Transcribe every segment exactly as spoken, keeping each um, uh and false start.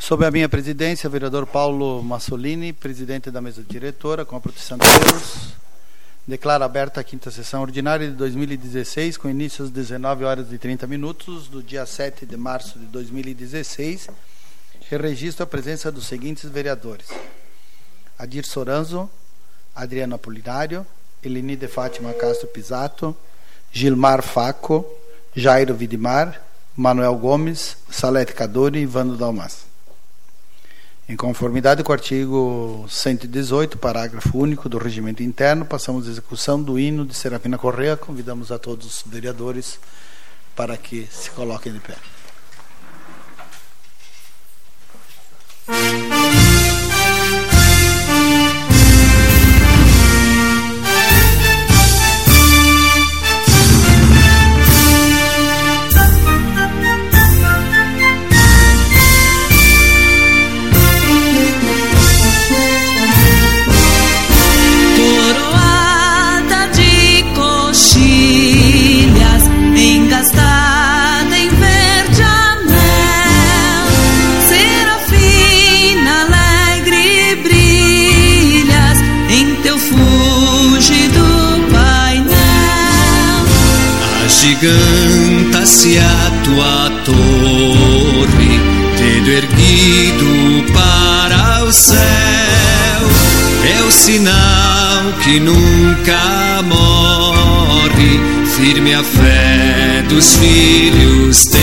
Sob a minha presidência, o vereador Paulo Massolini, presidente da mesa diretora, com a proteção de Deus, declara aberta a quinta sessão ordinária de dois mil e dezesseis, com início às dezenove horas e trinta minutos, do dia sete de março de dois mil e dezesseis, e registro a presença dos seguintes vereadores: Adir Soranzo, Adriano Apolinário, Eleni de Fátima Castro Pisato, Gilmar Faco, Jairo Vidimar, Manuel Gomes, Salete Cadori e Vando Dalmas. Em conformidade com o artigo cento e dezoito, parágrafo único do Regimento Interno, passamos à execução do hino de Serafina Corrêa. Convidamos a todos os vereadores para que se coloquem de pé. Giganta-se a tua torre, tendo erguido para o céu, é o sinal que nunca morre, firme a fé dos filhos teus.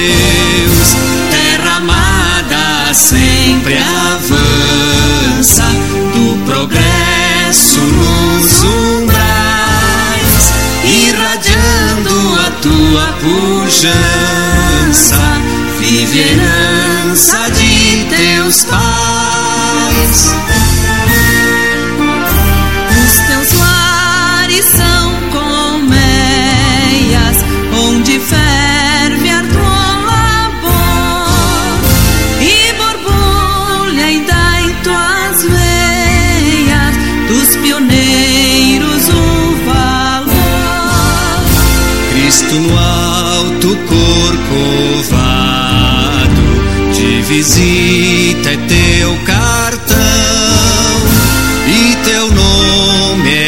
Terra amada sempre avança, do progresso nos umbrais, irradiando a tua pujança, vive herança de teus pais. Os teus lares são colmeias, onde ferve ardor labor, e borbulha ainda em tuas veias dos pioneiros o valor. Cristo no alto corcovado, de visita é teu cartão, e teu nome é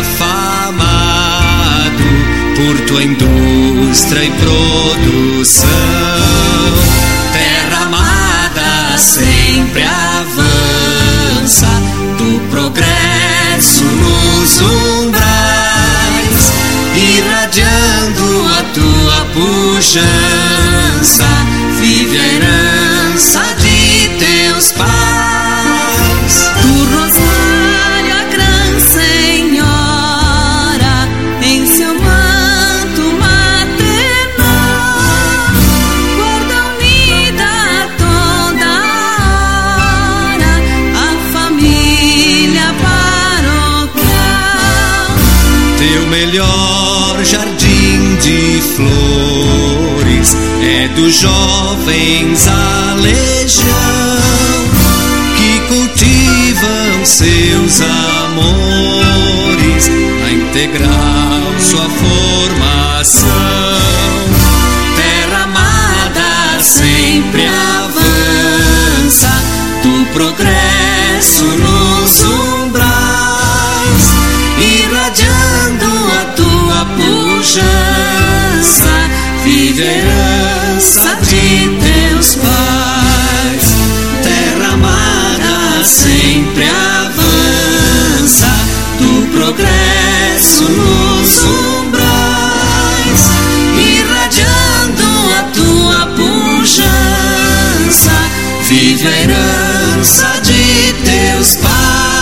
afamado por tua indústria e produção. Terra amada sempre avança, do progresso nos umbrais, irradiando a tua pujança, vive a herança de teus pais. Tu, Rosália, Gran Senhora, em seu manto maternal, guarda unida toda hora a família paroquial. Teu melhor jardim de flores é dos jovens a legião, que cultivam seus amores, a integral sua formação. Terra amada sempre avança, do progresso nos umbrais, irradiando a tua pujança, vive a herança de teus pais. Terra amada sempre avança, do progresso nos umbrais, irradiando a tua pujança, vive a herança de teus pais.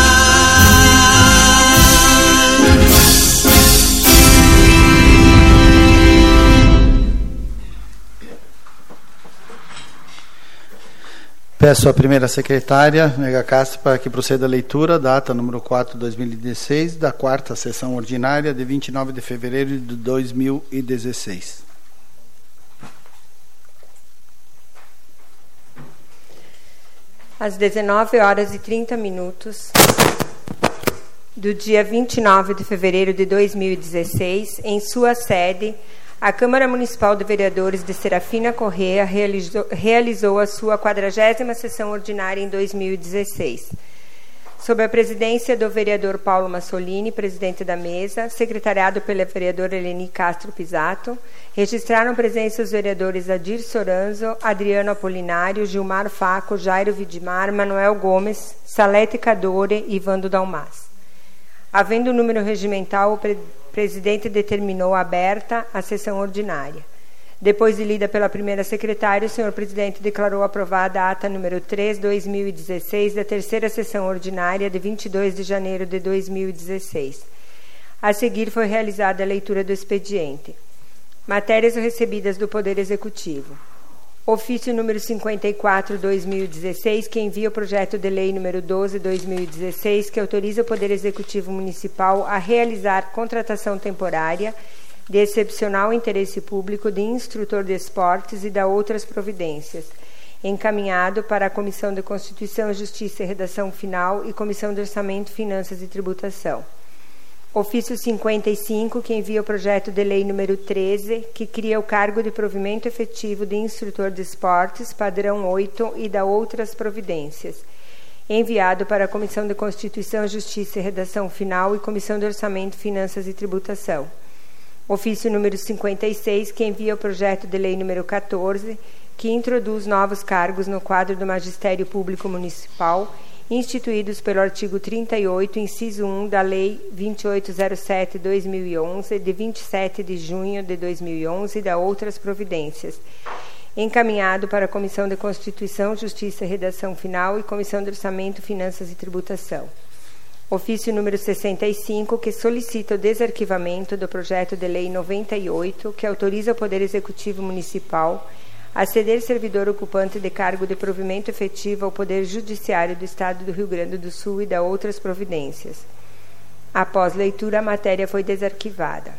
Peço à primeira secretária, Nega Castro, para que proceda a leitura, data número quatro de dois mil e dezesseis, da quarta sessão ordinária de vinte e nove de fevereiro de dois mil e dezesseis. Às dezenove horas e trinta minutos do dia vinte e nove de fevereiro de dois mil e dezesseis, em sua sede, A Câmara Municipal de Vereadores de Serafina Corrêa realizou, realizou a sua quadragésima sessão ordinária em dois mil e dezesseis. Sob a presidência do vereador Paulo Massolini, presidente da mesa, secretariado pela vereadora Eleni Castro Pisato, registraram presença os vereadores Adir Soranzo, Adriano Apolinário, Gilmar Faco, Jairo Vidimar, Manuel Gomes, Salete Cadore e Vando Dalmas. Havendo o número regimental, o pre presidente determinou aberta a sessão ordinária. Depois de lida pela primeira secretária, o senhor presidente declarou aprovada a ata número três, dois mil e dezesseis, da terceira sessão ordinária de vinte e dois de janeiro de dois mil e dezesseis. A seguir foi realizada a leitura do expediente. Matérias recebidas do Poder Executivo. Ofício número cinquenta e quatro, dois mil e dezesseis, que envia o projeto de lei número doze, dois mil e dezesseis, que autoriza o Poder Executivo Municipal a realizar contratação temporária de excepcional interesse público de instrutor de esportes e da outras providências, encaminhado para a Comissão de Constituição, Justiça e Redação Final e Comissão de Orçamento, Finanças e Tributação. Ofício cinquenta e cinco, que envia o projeto de lei número treze, que cria o cargo de provimento efetivo de instrutor de esportes, padrão oito, e da outras providências, enviado para a Comissão de Constituição, Justiça e Redação Final e Comissão de Orçamento, Finanças e Tributação. Ofício número cinquenta e seis, que envia o projeto de lei número quatorze, que introduz novos cargos no quadro do Magistério Público Municipal, instituídos pelo artigo trinta e oito, inciso um da Lei vinte e oito zero sete barra dois mil e onze, de vinte e sete de junho de dois mil e onze, e da outras providências, encaminhado para a Comissão de Constituição, Justiça e Redação Final e Comissão de Orçamento, Finanças e Tributação. Ofício número sessenta e cinco, que solicita o desarquivamento do projeto de lei noventa e oito, que autoriza o Poder Executivo Municipal a ceder servidor ocupante de cargo de provimento efetivo ao Poder Judiciário do Estado do Rio Grande do Sul e da outras providências. Após leitura, a matéria foi desarquivada.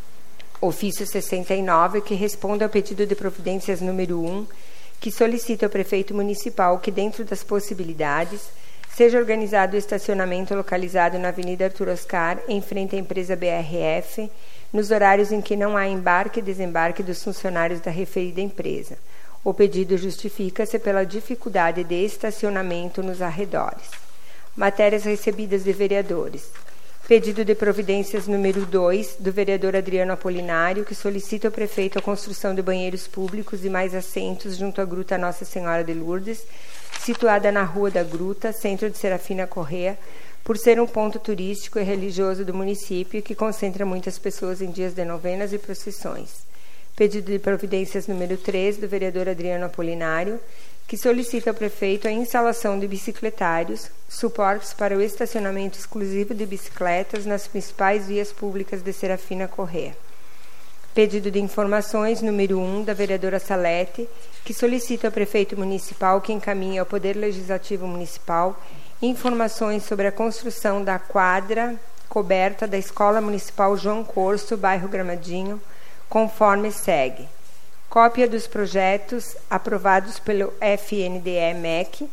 Ofício sessenta e nove, que responde ao pedido de providências número um, que solicita ao prefeito municipal que, dentro das possibilidades, seja organizado o estacionamento localizado na Avenida Arthur Oscar, em frente à empresa B R F, nos horários em que não há embarque e desembarque dos funcionários da referida empresa. O pedido justifica-se pela dificuldade de estacionamento nos arredores. Matérias recebidas de vereadores. Pedido de providências número dois, do vereador Adriano Apolinário, que solicita ao prefeito a construção de banheiros públicos e mais assentos junto à Gruta Nossa Senhora de Lourdes, situada na Rua da Gruta, centro de Serafina Corrêa, por ser um ponto turístico e religioso do município que concentra muitas pessoas em dias de novenas e procissões. Pedido de providências número três, do vereador Adriano Apolinário, que solicita ao prefeito a instalação de bicicletários, suportes para o estacionamento exclusivo de bicicletas nas principais vias públicas de Serafina Corrêa. Pedido de informações número um, da vereadora Salete, que solicita ao prefeito municipal que encaminhe ao Poder Legislativo Municipal informações sobre a construção da quadra coberta da Escola Municipal João Corso, bairro Gramadinho, conforme segue. Cópia dos projetos aprovados pelo F N D E M E C,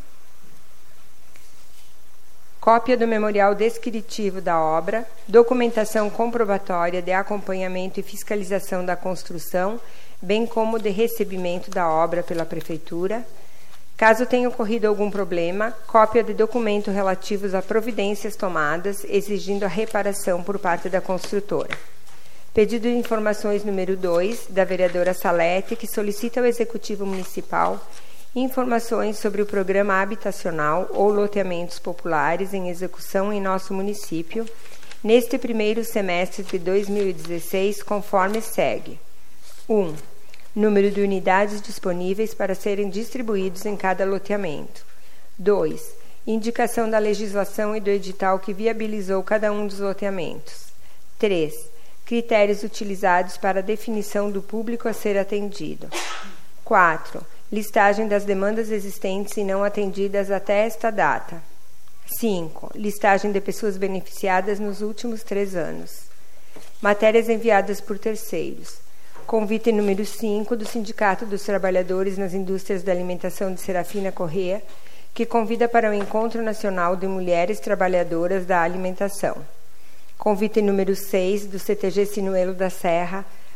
cópia do memorial descritivo da obra, documentação comprobatória de acompanhamento e fiscalização da construção, bem como de recebimento da obra pela Prefeitura. Caso tenha ocorrido algum problema, cópia de documento relativos a providências tomadas, exigindo a reparação por parte da construtora. Pedido de informações número dois, da vereadora Salete, que solicita ao Executivo Municipal informações sobre o programa habitacional ou loteamentos populares em execução em nosso município, neste primeiro semestre de dois mil e dezesseis, conforme segue. um. Número de unidades disponíveis para serem distribuídos em cada loteamento. dois. Indicação da legislação e do edital que viabilizou cada um dos loteamentos. três. Critérios utilizados para a definição do público a ser atendido. quatro. Listagem das demandas existentes e não atendidas até esta data. cinco. Listagem de pessoas beneficiadas nos últimos três anos. Matérias enviadas por terceiros. Convite número cinco do Sindicato dos Trabalhadores nas Indústrias da Alimentação de Serafina Corrêa, que convida para o Encontro Nacional de Mulheres Trabalhadoras da Alimentação. Convite número seis do C T G Sinuelo da Serra,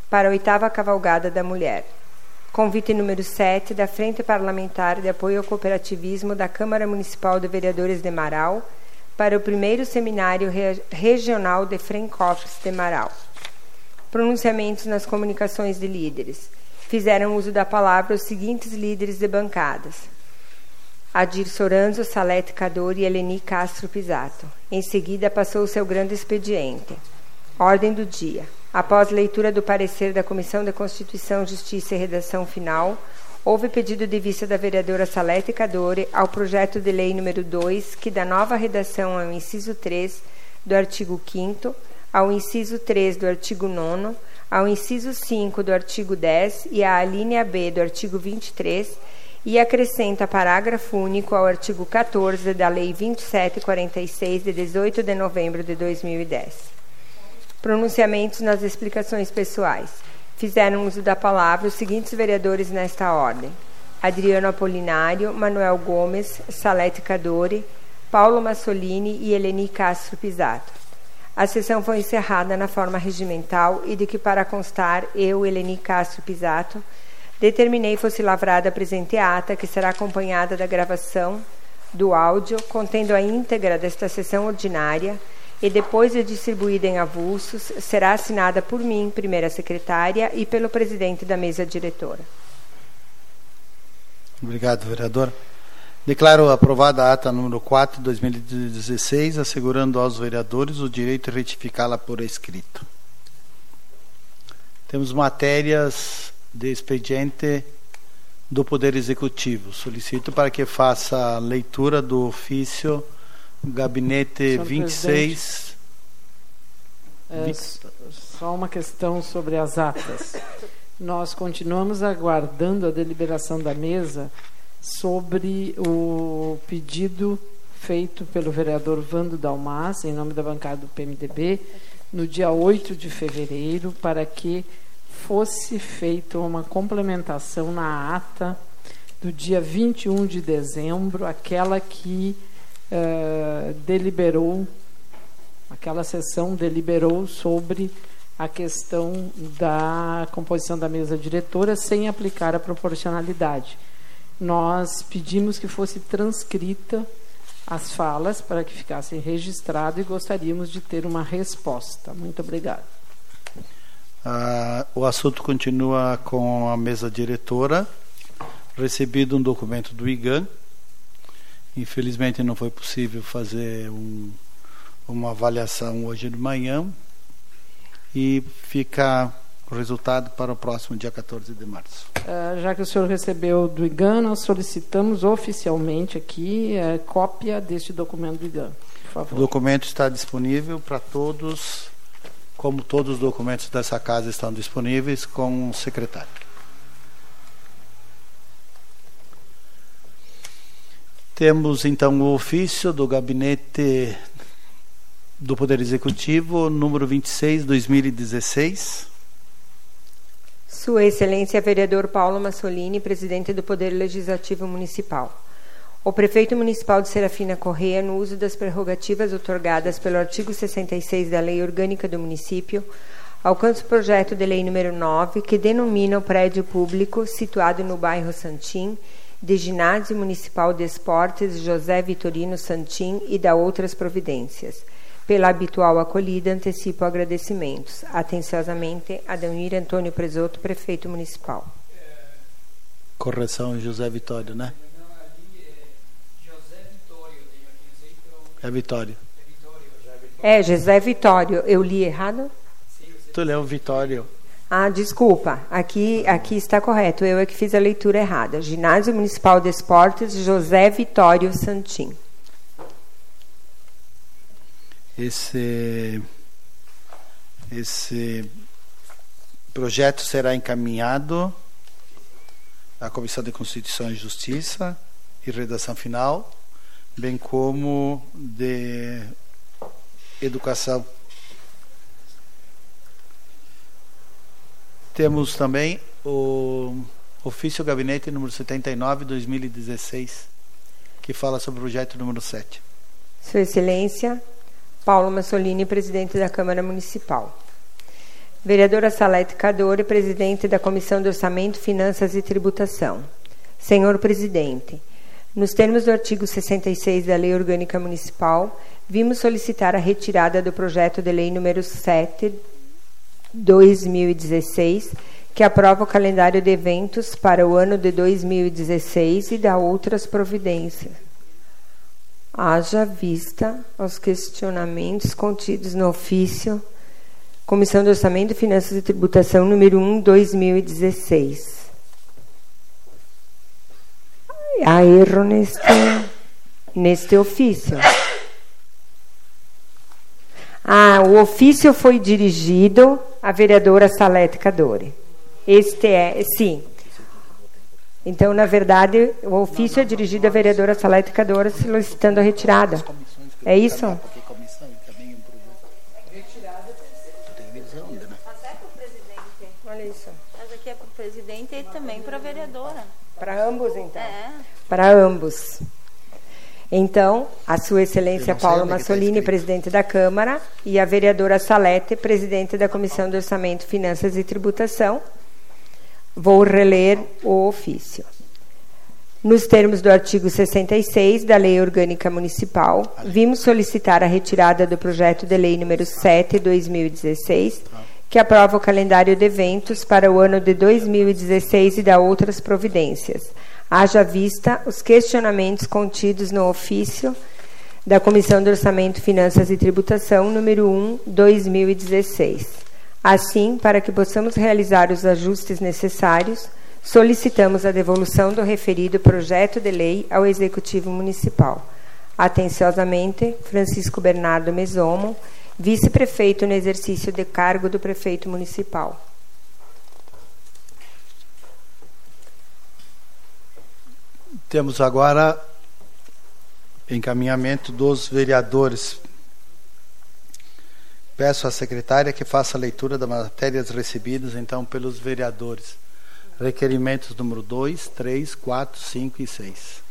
para a oitava Cavalgada da Mulher. Convite número sete da Frente Parlamentar de Apoio ao Cooperativismo da Câmara Municipal de Vereadores de Marau para o primeiro Seminário Re- Regional de Frencofs de Marau. Pronunciamentos nas comunicações de líderes. Fizeram uso da palavra os seguintes líderes de bancadas: Adir Soranzo, Salete Cadori e Eleni Castro Pisato. Em seguida, passou o seu grande expediente. Ordem do dia. Após leitura do parecer da Comissão de Constituição, Justiça e Redação Final, houve pedido de vista da vereadora Salete Cadori ao projeto de lei número dois, que dá nova redação ao inciso três do artigo quinto, ao inciso três do artigo nono, ao inciso cinco do artigo dez e à alínea B do artigo vinte e três, e acrescenta parágrafo único ao artigo quatorze da Lei vinte e sete quarenta e seis, de dezoito de novembro de dois mil e dez. Pronunciamentos nas explicações pessoais. Fizeram uso da palavra os seguintes vereadores nesta ordem: Adriano Apolinário, Manuel Gomes, Salete Cadori, Paulo Massolini e Eleni Castro Pisato. A sessão foi encerrada na forma regimental e de que, para constar, eu, Eleni Castro Pisato, determinei fosse lavrada a presente ata, que será acompanhada da gravação do áudio, contendo a íntegra desta sessão ordinária, e depois de distribuída em avulsos, será assinada por mim, primeira secretária, e pelo presidente da mesa diretora. Obrigado, vereador. Declaro aprovada a ata número quatro de dois mil e dezesseis, assegurando aos vereadores o direito de retificá-la por escrito. Temos matérias de expediente do Poder Executivo. Solicito para que faça a leitura do ofício Gabinete Senhor vinte e seis. É, só uma questão sobre as atas. Nós continuamos aguardando a deliberação da mesa sobre o pedido feito pelo vereador Vando Dalmas, em nome da bancada do P M D B, no dia oito de fevereiro, para que fosse feita uma complementação na ata do dia vinte e um de dezembro, aquela que uh, deliberou, aquela sessão deliberou sobre a questão da composição da mesa diretora sem aplicar a proporcionalidade. Nós pedimos que fosse transcrita as falas para que ficassem registradas e gostaríamos de ter uma resposta. Muito obrigado. Ah, o assunto continua com a mesa diretora. Recebido um documento do I G A N. Infelizmente não foi possível fazer um, uma avaliação hoje de manhã, e fica o resultado para o próximo dia quatorze de março. Uh, já que o senhor recebeu do I G A N, nós solicitamos oficialmente aqui uh, cópia deste documento do I G A N, por favor. O documento está disponível para todos, como todos os documentos dessa casa estão disponíveis, com o secretário. Temos então o ofício do Gabinete do Poder Executivo, número vinte e seis, dois mil e dezesseis. Sua Excelência Vereador Paulo Massolini, presidente do Poder Legislativo Municipal. O prefeito municipal de Serafina Correia, no uso das prerrogativas outorgadas pelo artigo sessenta e seis da Lei Orgânica do Município, alcança o projeto de lei número nove, que denomina o prédio público situado no bairro Santim, de Ginásio Municipal de Esportes José Vitorino Santim, e da outras providências. Pela habitual acolhida, antecipo agradecimentos. Atenciosamente, Ademir Antônio Presoto, prefeito municipal. Correção, José Vitório, né? É Vitório. É, José Vitório. Eu li errado? Tu leu Vitório. Ah, desculpa. Aqui, aqui está correto. Eu é que fiz a leitura errada. Ginásio Municipal de Esportes José Vitório Santim. Esse, esse projeto será encaminhado à Comissão de Constituição e Justiça e Redação Final, bem como de Educação. Temos também o ofício gabinete número setenta e nove, dois mil e dezesseis, que fala sobre o projeto número sete. Sua Excelência Paulo Massolini, presidente da Câmara Municipal. Vereadora Salete Cadore, presidente da Comissão de Orçamento, Finanças e Tributação. Senhor presidente, nos termos do artigo sessenta e seis da Lei Orgânica Municipal, vimos solicitar a retirada do projeto de lei número sete, dois mil e dezesseis, que aprova o calendário de eventos para o ano de dois mil e dezesseis e dá outras providências. Haja vista aos questionamentos contidos no ofício Comissão de Orçamento, Finanças e Tributação número um, dois mil e dezesseis. Há erro neste, neste ofício. Ah, o ofício foi dirigido à vereadora Salete Cadore. Este é, sim. Então, na verdade, o ofício é dirigido à vereadora Salete Cadore solicitando a retirada. É isso? Olha isso. Mas aqui é para o presidente e também para a vereadora. Para ambos, então? É. Para ambos. Então, a Sua Excelência Paulo Massolini, presidente da Câmara, e a vereadora Salete, presidente da Comissão de Orçamento, Finanças e Tributação, vou reler o ofício. Nos termos do artigo sessenta e seis da Lei Orgânica Municipal, vimos solicitar a retirada do projeto de lei número sete, dois mil e dezesseis, que aprova o calendário de eventos para o ano de dois mil e dezesseis e dá outras providências. Haja vista os questionamentos contidos no ofício da Comissão de Orçamento, Finanças e Tributação, número um, dois mil e dezesseis. Assim, para que possamos realizar os ajustes necessários, solicitamos a devolução do referido projeto de lei ao Executivo Municipal. Atenciosamente, Francisco Bernardo Mesomo, vice-prefeito no exercício de cargo do prefeito municipal. Temos agora encaminhamento dos vereadores. Peço à secretária que faça a leitura das matérias recebidas, então, pelos vereadores. Requerimentos número dois, três, quatro, cinco e seis.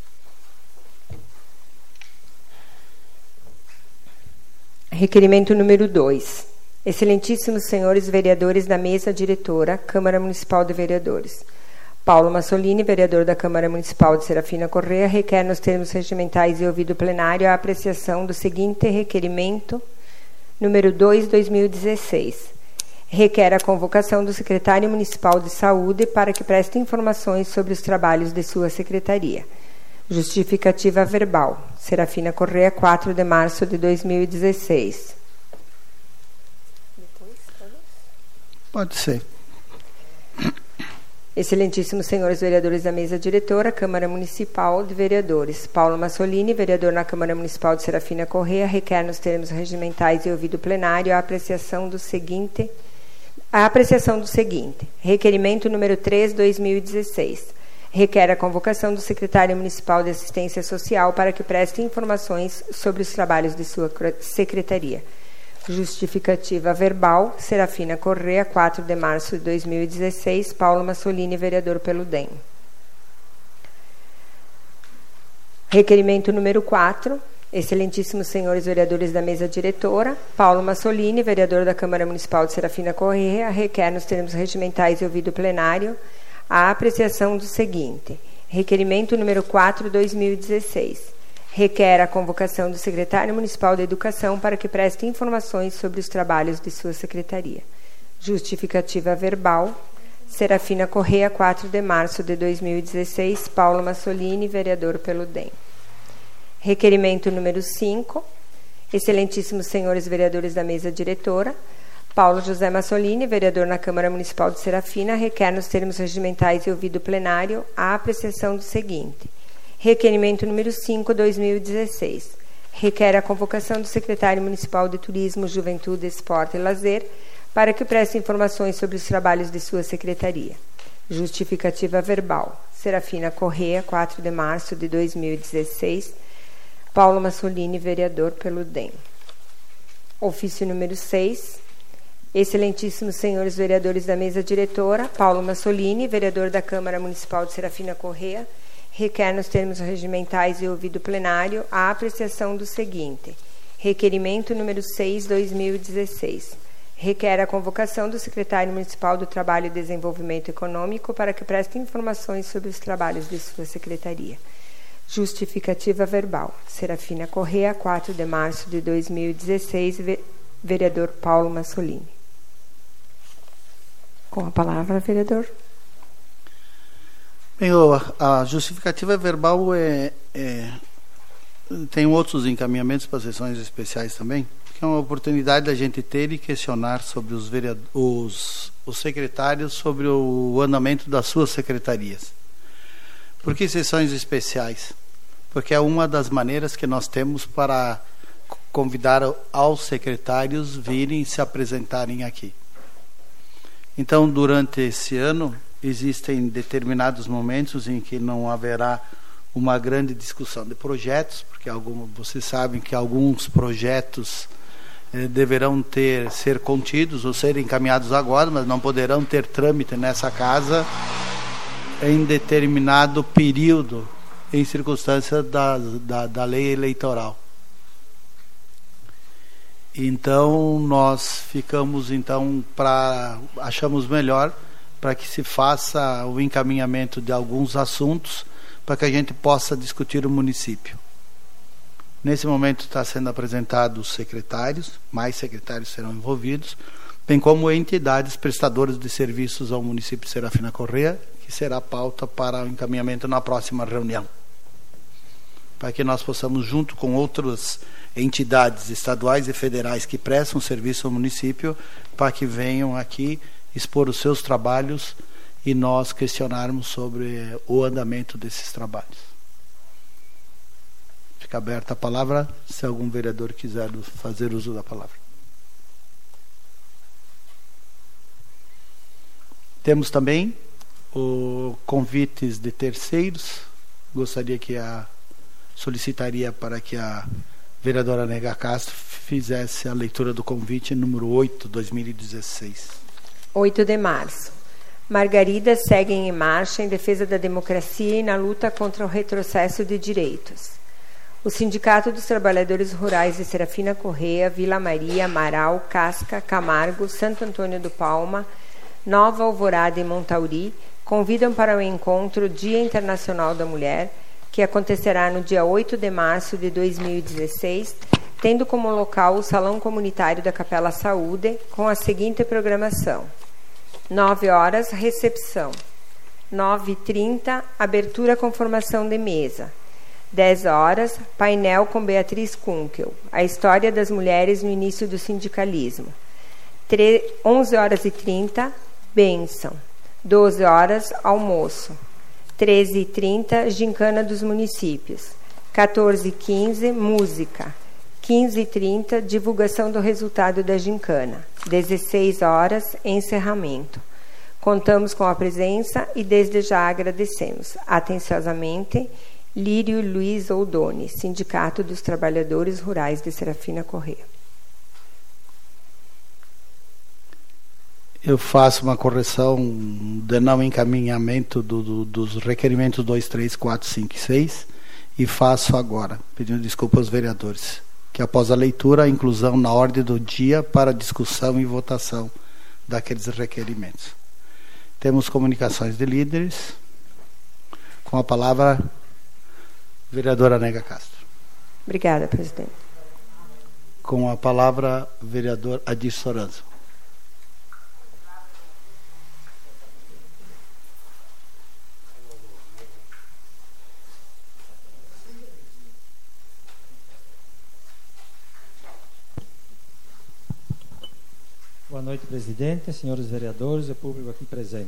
Requerimento número dois. Excelentíssimos senhores vereadores da mesa diretora, Câmara Municipal de Vereadores. Paulo Massolini, vereador da Câmara Municipal de Serafina Corrêa, requer nos termos regimentais e ouvido plenário a apreciação do seguinte requerimento número dois, dois mil e dezesseis. Requer a convocação do secretário municipal de saúde para que preste informações sobre os trabalhos de sua secretaria. Justificativa verbal. Serafina Corrêa, quatro de março de dois mil e dezesseis. Pode ser. Excelentíssimos senhores vereadores da mesa diretora, Câmara Municipal de Vereadores. Paulo Massolini, vereador na Câmara Municipal de Serafina Corrêa, requer nos termos regimentais e ouvido plenário a apreciação do seguinte... A apreciação do seguinte. Requerimento número três, dois mil e dezesseis. Requer a convocação do secretário municipal de Assistência Social para que preste informações sobre os trabalhos de sua secretaria. Justificativa verbal. Serafina Corrêa, quatro de março de dois mil e dezesseis. Paulo Massolini, vereador pelo D E M. Requerimento número quatro. Excelentíssimos senhores vereadores da mesa diretora, Paulo Massolini, vereador da Câmara Municipal de Serafina Corrêa, requer nos termos regimentais e ouvido plenário a apreciação do seguinte. Requerimento número quatro, dois mil e dezesseis. Requer a convocação do secretário municipal de Educação para que preste informações sobre os trabalhos de sua secretaria. Justificativa verbal. Serafina Corrêa, quatro de março de dois mil e dezesseis. Paulo Massolini, vereador pelo D E M. Requerimento número cinco. Excelentíssimos senhores vereadores da mesa diretora, Paulo José Massolini, vereador na Câmara Municipal de Serafina, requer nos termos regimentais e ouvido plenário a apreciação do seguinte. Requerimento número cinco, dois mil e dezesseis. Requer a convocação do secretário municipal de Turismo, Juventude, Esporte e Lazer para que preste informações sobre os trabalhos de sua secretaria. Justificativa verbal. Serafina Corrêa, quatro de março de dois mil e dezesseis. Paulo Massolini, vereador pelo D E M. Ofício número seis. Excelentíssimos senhores vereadores da mesa diretora, Paulo Massolini, vereador da Câmara Municipal de Serafina Corrêa, requer nos termos regimentais e ouvido plenário a apreciação do seguinte. Requerimento número seis, dois mil e dezesseis. requer a convocação do secretário municipal do Trabalho e Desenvolvimento Econômico para que preste informações sobre os trabalhos de sua secretaria. Justificativa verbal. Serafina Corrêa, quatro de março de dois mil e dezesseis, vereador Paulo Massolini. Com a palavra, vereador. Bem, a justificativa verbal é, é, tem outros encaminhamentos para sessões especiais também, que é uma oportunidade da gente ter e questionar sobre os, vereadores, os, os secretários sobre o andamento das suas secretarias. Por que sessões especiais? Porque é uma das maneiras que nós temos para convidar aos secretários virem se apresentarem aqui. Então, durante esse ano, existem determinados momentos em que não haverá uma grande discussão de projetos, porque algum, vocês sabem que alguns projetos eh, deverão ter, ser contidos ou ser encaminhados agora, mas não poderão ter trâmite nessa casa em determinado período, em circunstância da, da, da lei eleitoral. Então nós ficamos então para achamos melhor para que se faça o encaminhamento de alguns assuntos para que a gente possa discutir o município. Nesse momento está sendo apresentado os secretários, mais secretários serão envolvidos, bem como entidades prestadoras de serviços ao município de Serafina Corrêa, que será pauta para o encaminhamento na próxima reunião, para que nós possamos, junto com outras entidades estaduais e federais que prestam serviço ao município, para que venham aqui expor os seus trabalhos e nós questionarmos sobre o andamento desses trabalhos. Fica aberta a palavra, se algum vereador quiser fazer uso da palavra. Temos também o convites de terceiros. Gostaria que a solicitaria para que a vereadora Nega Castro fizesse a leitura do convite número oito, dois mil e dezesseis. oito de março. Margaridas seguem em marcha em defesa da democracia e na luta contra o retrocesso de direitos. O Sindicato dos Trabalhadores Rurais de Serafina Corrêa, Vila Maria, Amaral, Casca, Camargo, Santo Antônio do Palma, Nova Alvorada e Montauri convidam para o encontro Dia Internacional da Mulher, que acontecerá no dia oito de março de dois mil e dezesseis, tendo como local o Salão Comunitário da Capela Saúde, com a seguinte programação: nove horas, recepção. nove e trinta, abertura com formação de mesa. dez horas, painel com Beatriz Kunkel, a história das mulheres no início do sindicalismo. onze horas e trinta, bênção. doze horas, almoço. treze e trinta, gincana dos municípios. quatorze e quinze, música. quinze e trinta, divulgação do resultado da gincana. dezesseis horas, encerramento. Contamos com a presença e desde já agradecemos. Atenciosamente, Lírio Luiz Oldoni, Sindicato dos Trabalhadores Rurais de Serafina Corrêa. Eu faço uma correção de não encaminhamento do, do, dos requerimentos dois, três, quatro, cinco e seis e faço agora, pedindo desculpa aos vereadores, que após a leitura, a inclusão na ordem do dia para discussão e votação daqueles requerimentos. Temos comunicações de líderes. Com a palavra, vereadora Nega Castro. Obrigada, presidente. Com a palavra, vereador Adir Soranzo. Boa noite, presidente, senhores vereadores e público aqui presente.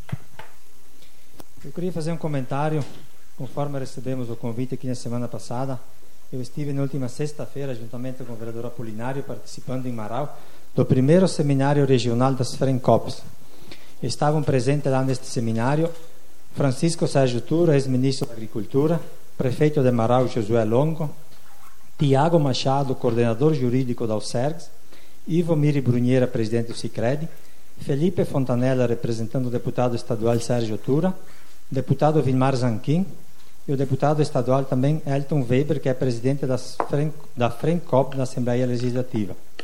Eu queria fazer um comentário, conforme recebemos o convite aqui na semana passada. Eu estive na última sexta-feira, juntamente com o vereador Apolinário, participando em Marau, do primeiro seminário regional das FRENCOPs. Estavam presentes lá neste seminário Francisco Sérgio Tura, ex-ministro da Agricultura, prefeito de Marau, Josué Longo, Tiago Machado, coordenador jurídico da USERGS, Ivo Miri Brunheira, presidente do Sicredi, Felipe Fontanella, representando o deputado estadual Sérgio Tura, deputado Vilmar Zanquim e o deputado estadual também Elton Weber, que é presidente das Fren, da FRENCOP na Assembleia Legislativa.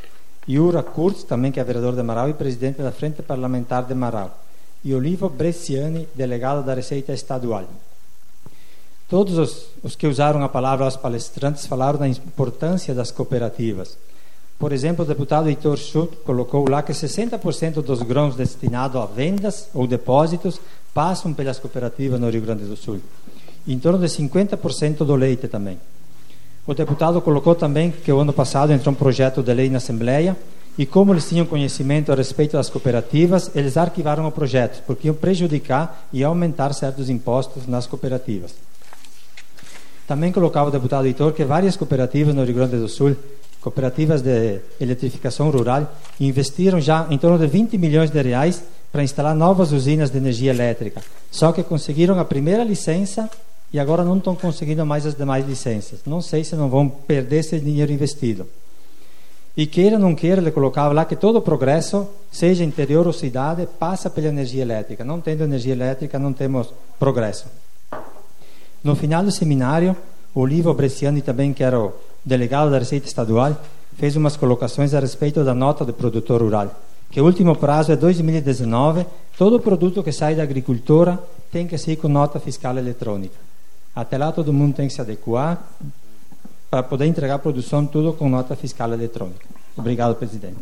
Iura Kurz, também que é vereador de Marau e presidente da Frente Parlamentar de Marau, e Olivo Bresciani, delegado da Receita Estadual. Todos os, os que usaram a palavra, os palestrantes, falaram da importância das cooperativas. Por exemplo, o deputado Heitor Schultz colocou lá que sessenta por cento dos grãos destinados a vendas ou depósitos passam pelas cooperativas no Rio Grande do Sul. Em torno de cinquenta por cento do leite também. O deputado colocou também que o ano passado entrou um projeto de lei na Assembleia e como eles tinham conhecimento a respeito das cooperativas, eles arquivaram o projeto, porque iam prejudicar e aumentar certos impostos nas cooperativas. Também colocava o deputado Heitor que várias cooperativas no Rio Grande do Sul, cooperativas de eletrificação rural, investiram já em torno de vinte milhões de reais para instalar novas usinas de energia elétrica. Só que conseguiram a primeira licença e agora não estão conseguindo mais as demais licenças. Não sei se não vão perder esse dinheiro investido. E queira ou não queira, ele colocava lá que todo o progresso, seja interior ou cidade, passa pela energia elétrica. Não tendo energia elétrica, não temos progresso. No final do seminário, o Olivo Bresciani também, que era o delegado da Receita Estadual, fez umas colocações a respeito da nota do produtor rural, que o último prazo é dois mil e dezenove, todo produto que sai da agricultura tem que ser com nota fiscal eletrônica. Até lá todo mundo tem que se adequar para poder entregar a produção tudo com nota fiscal eletrônica. Obrigado, presidente.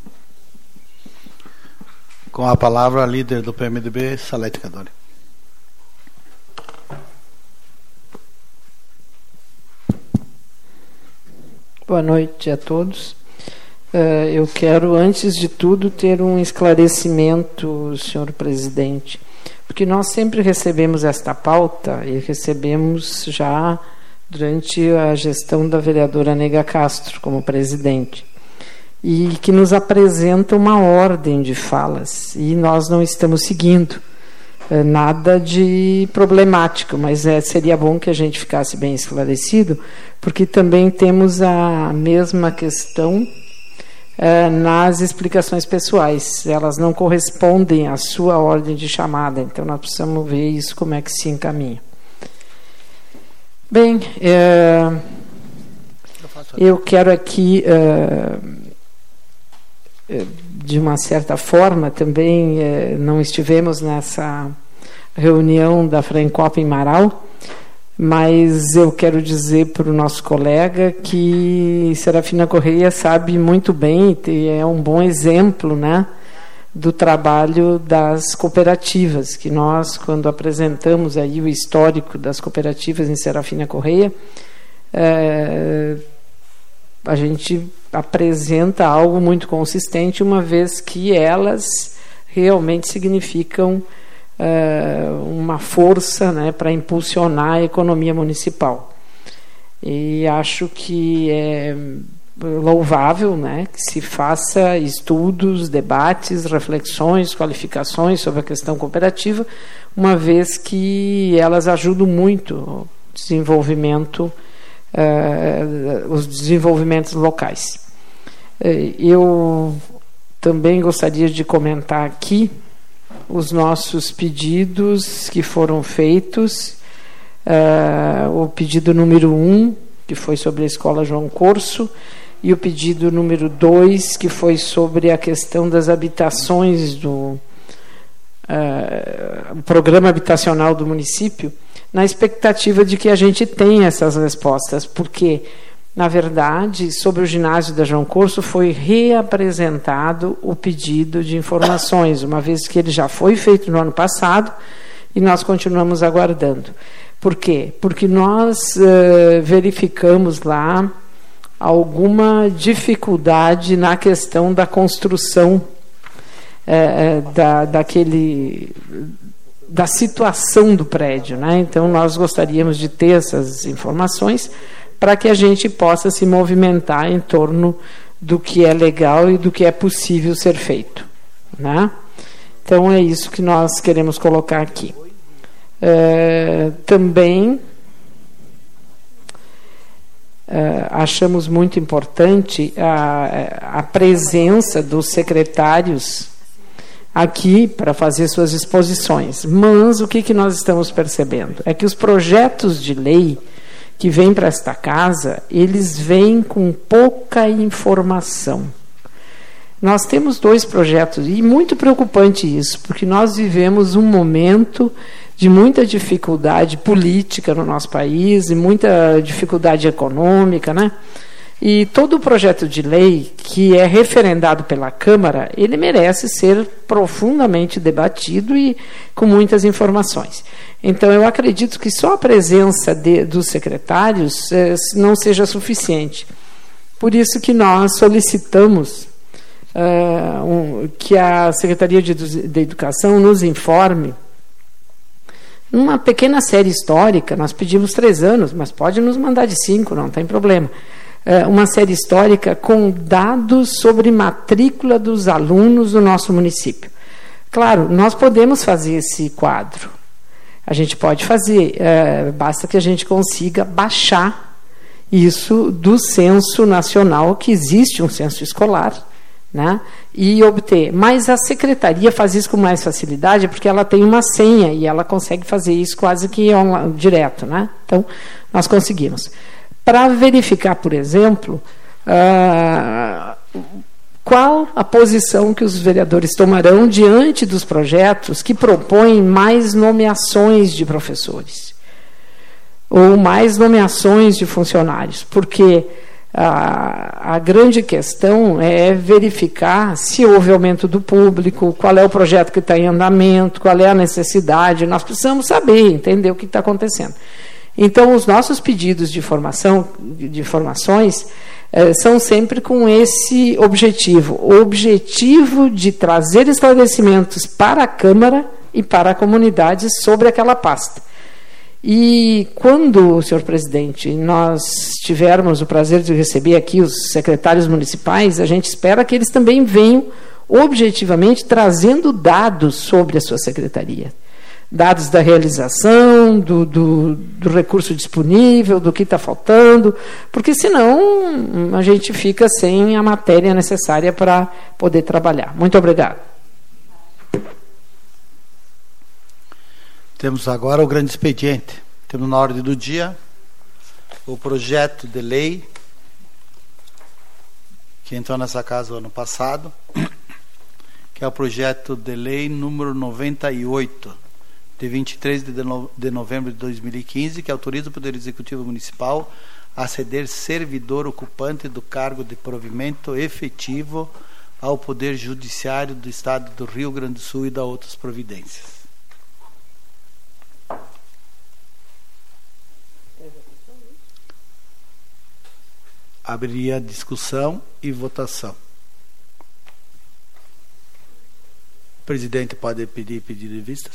Com a palavra, a líder do P M D B, Salete Cadore. Boa noite a todos. Uh, eu quero, antes de tudo, ter um esclarecimento, senhor presidente, porque nós sempre recebemos esta pauta e recebemos já durante a gestão da vereadora Nega Castro como presidente, e que nos apresenta uma ordem de falas e nós não estamos seguindo. É, nada de problemático, mas é, seria bom que a gente ficasse bem esclarecido, porque também temos a mesma questão é, nas explicações pessoais. Elas não correspondem à sua ordem de chamada, então nós precisamos ver isso, como é que se encaminha. Bem, é, eu quero aqui, é, de uma certa forma, também é, não estivemos nessa reunião da Frencop em Marau, mas eu quero dizer para o nosso colega que Serafina Correia sabe muito bem, e é um bom exemplo, né, do trabalho das cooperativas, que nós, quando apresentamos aí o histórico das cooperativas em Serafina Correia, é, a gente apresenta algo muito consistente, uma vez que elas realmente significam é, uma força, né, para impulsionar a economia municipal. E acho que é louvável, né, que se faça estudos, debates, reflexões, qualificações sobre a questão cooperativa, uma vez que elas ajudam muito o desenvolvimento, uh, os desenvolvimentos locais. Uh, eu também gostaria de comentar aqui os nossos pedidos que foram feitos. Uh, o pedido número um, que foi sobre a Escola João Corso, e o pedido número dois, que foi sobre a questão das habitações do uh, programa habitacional do município, na expectativa de que a gente tenha essas respostas, porque, na verdade, sobre o ginásio da João Corso foi reapresentado o pedido de informações, uma vez que ele já foi feito no ano passado e nós continuamos aguardando. Por quê? Porque nós uh, verificamos lá alguma dificuldade na questão da construção é, da, daquele, da situação do prédio, né? Então nós gostaríamos de ter essas informações para que a gente possa se movimentar em torno do que é legal e do que é possível ser feito, né? Então é isso que nós queremos colocar aqui. É, também Uh, achamos muito importante a, a presença dos secretários aqui para fazer suas exposições. Mas o que, que nós estamos percebendo? É que os projetos de lei que vêm para esta casa, eles vêm com pouca informação. Nós temos dois projetos, e muito preocupante isso, porque nós vivemos um momento de muita dificuldade política no nosso país e muita dificuldade econômica, né? E todo o projeto de lei que é referendado pela Câmara, ele merece ser profundamente debatido e com muitas informações. Então, eu acredito que só a presença de, dos secretários eh, não seja suficiente. Por isso que nós solicitamos uh, um, que a Secretaria de, de Educação nos informe uma pequena série histórica. Nós pedimos três anos, mas pode nos mandar de cinco, não tem problema. Uh, uma série histórica com dados sobre matrícula dos alunos do nosso município. Claro, nós podemos fazer esse quadro. A gente pode fazer, uh, basta que a gente consiga baixar isso do censo nacional, que existe um censo escolar, né? E obter. Mas a secretaria faz isso com mais facilidade, porque ela tem uma senha e ela consegue fazer isso quase que online, direto, né? Então, nós conseguimos. Para verificar, por exemplo, uh, qual a posição que os vereadores tomarão diante dos projetos que propõem mais nomeações de professores ou mais nomeações de funcionários, porque a, a grande questão é verificar se houve aumento do público, qual é o projeto que está em andamento, qual é a necessidade. Nós precisamos saber, entender o que está acontecendo. Então, os nossos pedidos de formação, de informações, eh, são sempre com esse objetivo, o objetivo de trazer esclarecimentos para a Câmara e para a comunidade sobre aquela pasta. E quando, senhor presidente, nós tivermos o prazer de receber aqui os secretários municipais, a gente espera que eles também venham objetivamente trazendo dados sobre a sua secretaria. Dados da realização, do, do, do recurso disponível, do que está faltando, porque senão a gente fica sem a matéria necessária para poder trabalhar. Muito obrigado. Temos agora o grande expediente. Temos na ordem do dia o projeto de lei que entrou nessa casa o ano passado, que é o projeto de lei número noventa e oito, de vinte e três de novembro de dois mil e quinze, que autoriza o Poder Executivo Municipal a ceder servidor ocupante do cargo de provimento efetivo ao Poder Judiciário do Estado do Rio Grande do Sul e da outras providências. Abriria discussão e votação. O presidente pode pedir pedido de vistas?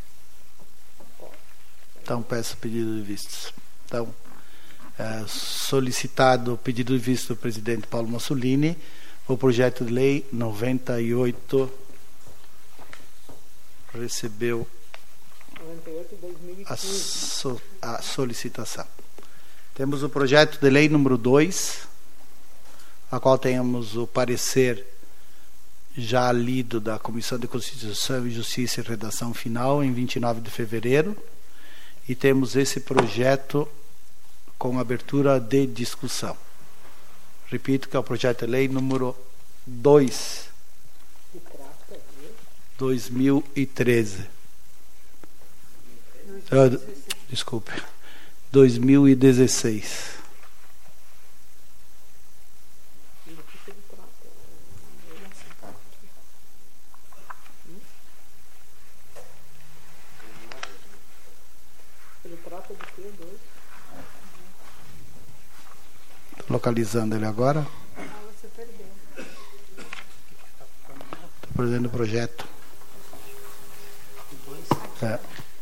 Então, peço pedido de vistas. Então, é, solicitado o pedido de vista do presidente Paulo Massolini, o projeto de lei noventa e oito recebeu a, so, a solicitação. Temos o projeto de lei número dois, a qual temos o parecer já lido da Comissão de Constituição e Justiça e Redação Final em vinte e nove de fevereiro, e temos esse projeto com abertura de discussão. Repito que é o projeto de lei número dois, dois mil e treze. Uh, desculpe. dois mil e dezesseis. Ele trata de quê? Dois? Estou localizando ele agora. Ah, você perdeu. Estou perdendo o projeto. É.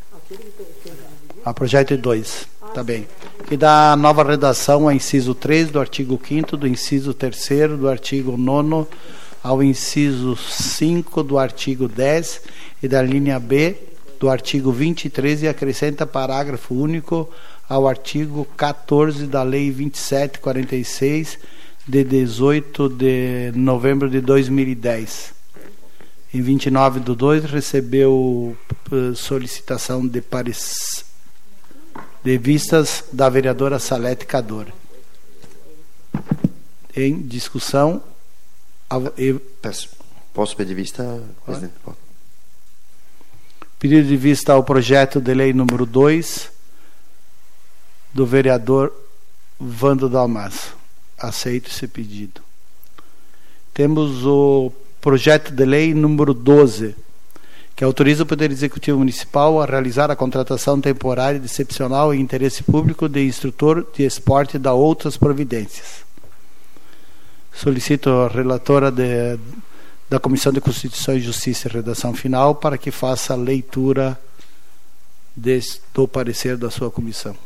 A projeto dois. Tá bem. Que dá a nova redação ao inciso três do artigo quinto, do inciso terceiro do artigo nono ao inciso cinco do artigo dez e da linha B do artigo vinte e três, e acrescenta parágrafo único ao artigo quatorze da Lei vinte e sete quarenta e seis, de dezoito de novembro de dois mil e dez. Em vinte e nove do dois, recebeu uh, solicitação de parecer de vistas da vereadora Salete Cadore. Em discussão, Eu... Peço. Posso pedir vista, presidente? Pode. Pedido de vista ao projeto de lei número dois do vereador Vando Dalmaso. Aceito esse pedido. Temos o projeto de lei número doze, que autoriza o Poder Executivo Municipal a realizar a contratação temporária de excepcional e interesse público de instrutor de esporte da outras providências. Solicito a relatora de, da Comissão de Constituição e Justiça e Redação Final para que faça a leitura desse, do parecer da sua comissão.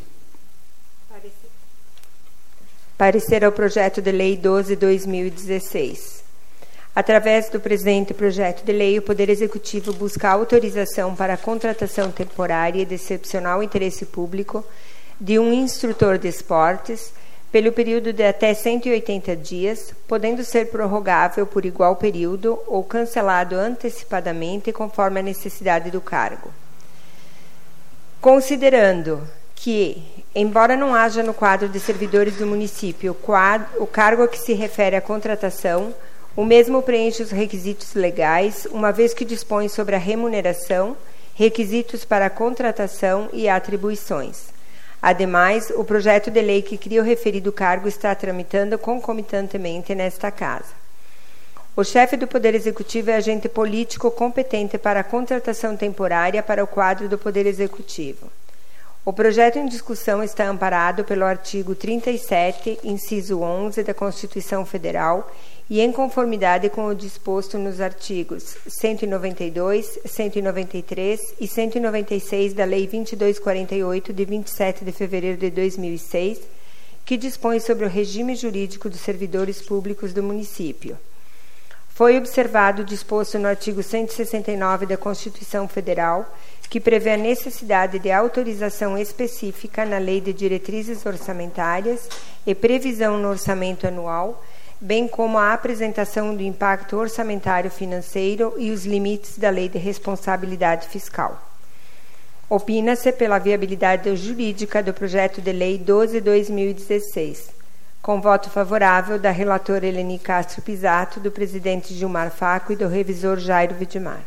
Parecer ao projeto de lei doze barra dois mil e dezesseis. Através do presente projeto de lei, o Poder Executivo busca autorização para a contratação temporária de excepcional interesse público de um instrutor de esportes pelo período de até cento e oitenta dias, podendo ser prorrogável por igual período ou cancelado antecipadamente conforme a necessidade do cargo. Considerando que, embora não haja no quadro de servidores do município o cargo a que se refere a contratação, o mesmo preenche os requisitos legais, uma vez que dispõe sobre a remuneração, requisitos para a contratação e atribuições. Ademais, o projeto de lei que cria o referido cargo está tramitando concomitantemente nesta Casa. O chefe do Poder Executivo é agente político competente para a contratação temporária para o quadro do Poder Executivo. O projeto em discussão está amparado pelo artigo trinta e sete, inciso onze da Constituição Federal e em conformidade com o disposto nos artigos cento e noventa e dois, cento e noventa e três e cento e noventa e seis da Lei vinte e dois quarenta e oito, de vinte e sete de fevereiro de dois mil e seis, que dispõe sobre o regime jurídico dos servidores públicos do município. Foi observado o disposto no artigo cento e sessenta e nove da Constituição Federal, que prevê a necessidade de autorização específica na Lei de Diretrizes Orçamentárias e previsão no orçamento anual, bem como a apresentação do impacto orçamentário financeiro e os limites da Lei de Responsabilidade Fiscal. Opina-se pela viabilidade jurídica do projeto de lei doze barra dois mil e dezesseis, com voto favorável da relatora Eleni Castro Pisato, do presidente Gilmar Faco e do revisor Jairo Vidmar.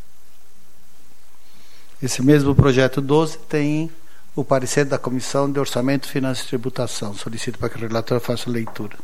Esse mesmo projeto doze tem o parecer da Comissão de Orçamento, Finanças e Tributação. Solicito para que o relator faça a leitura.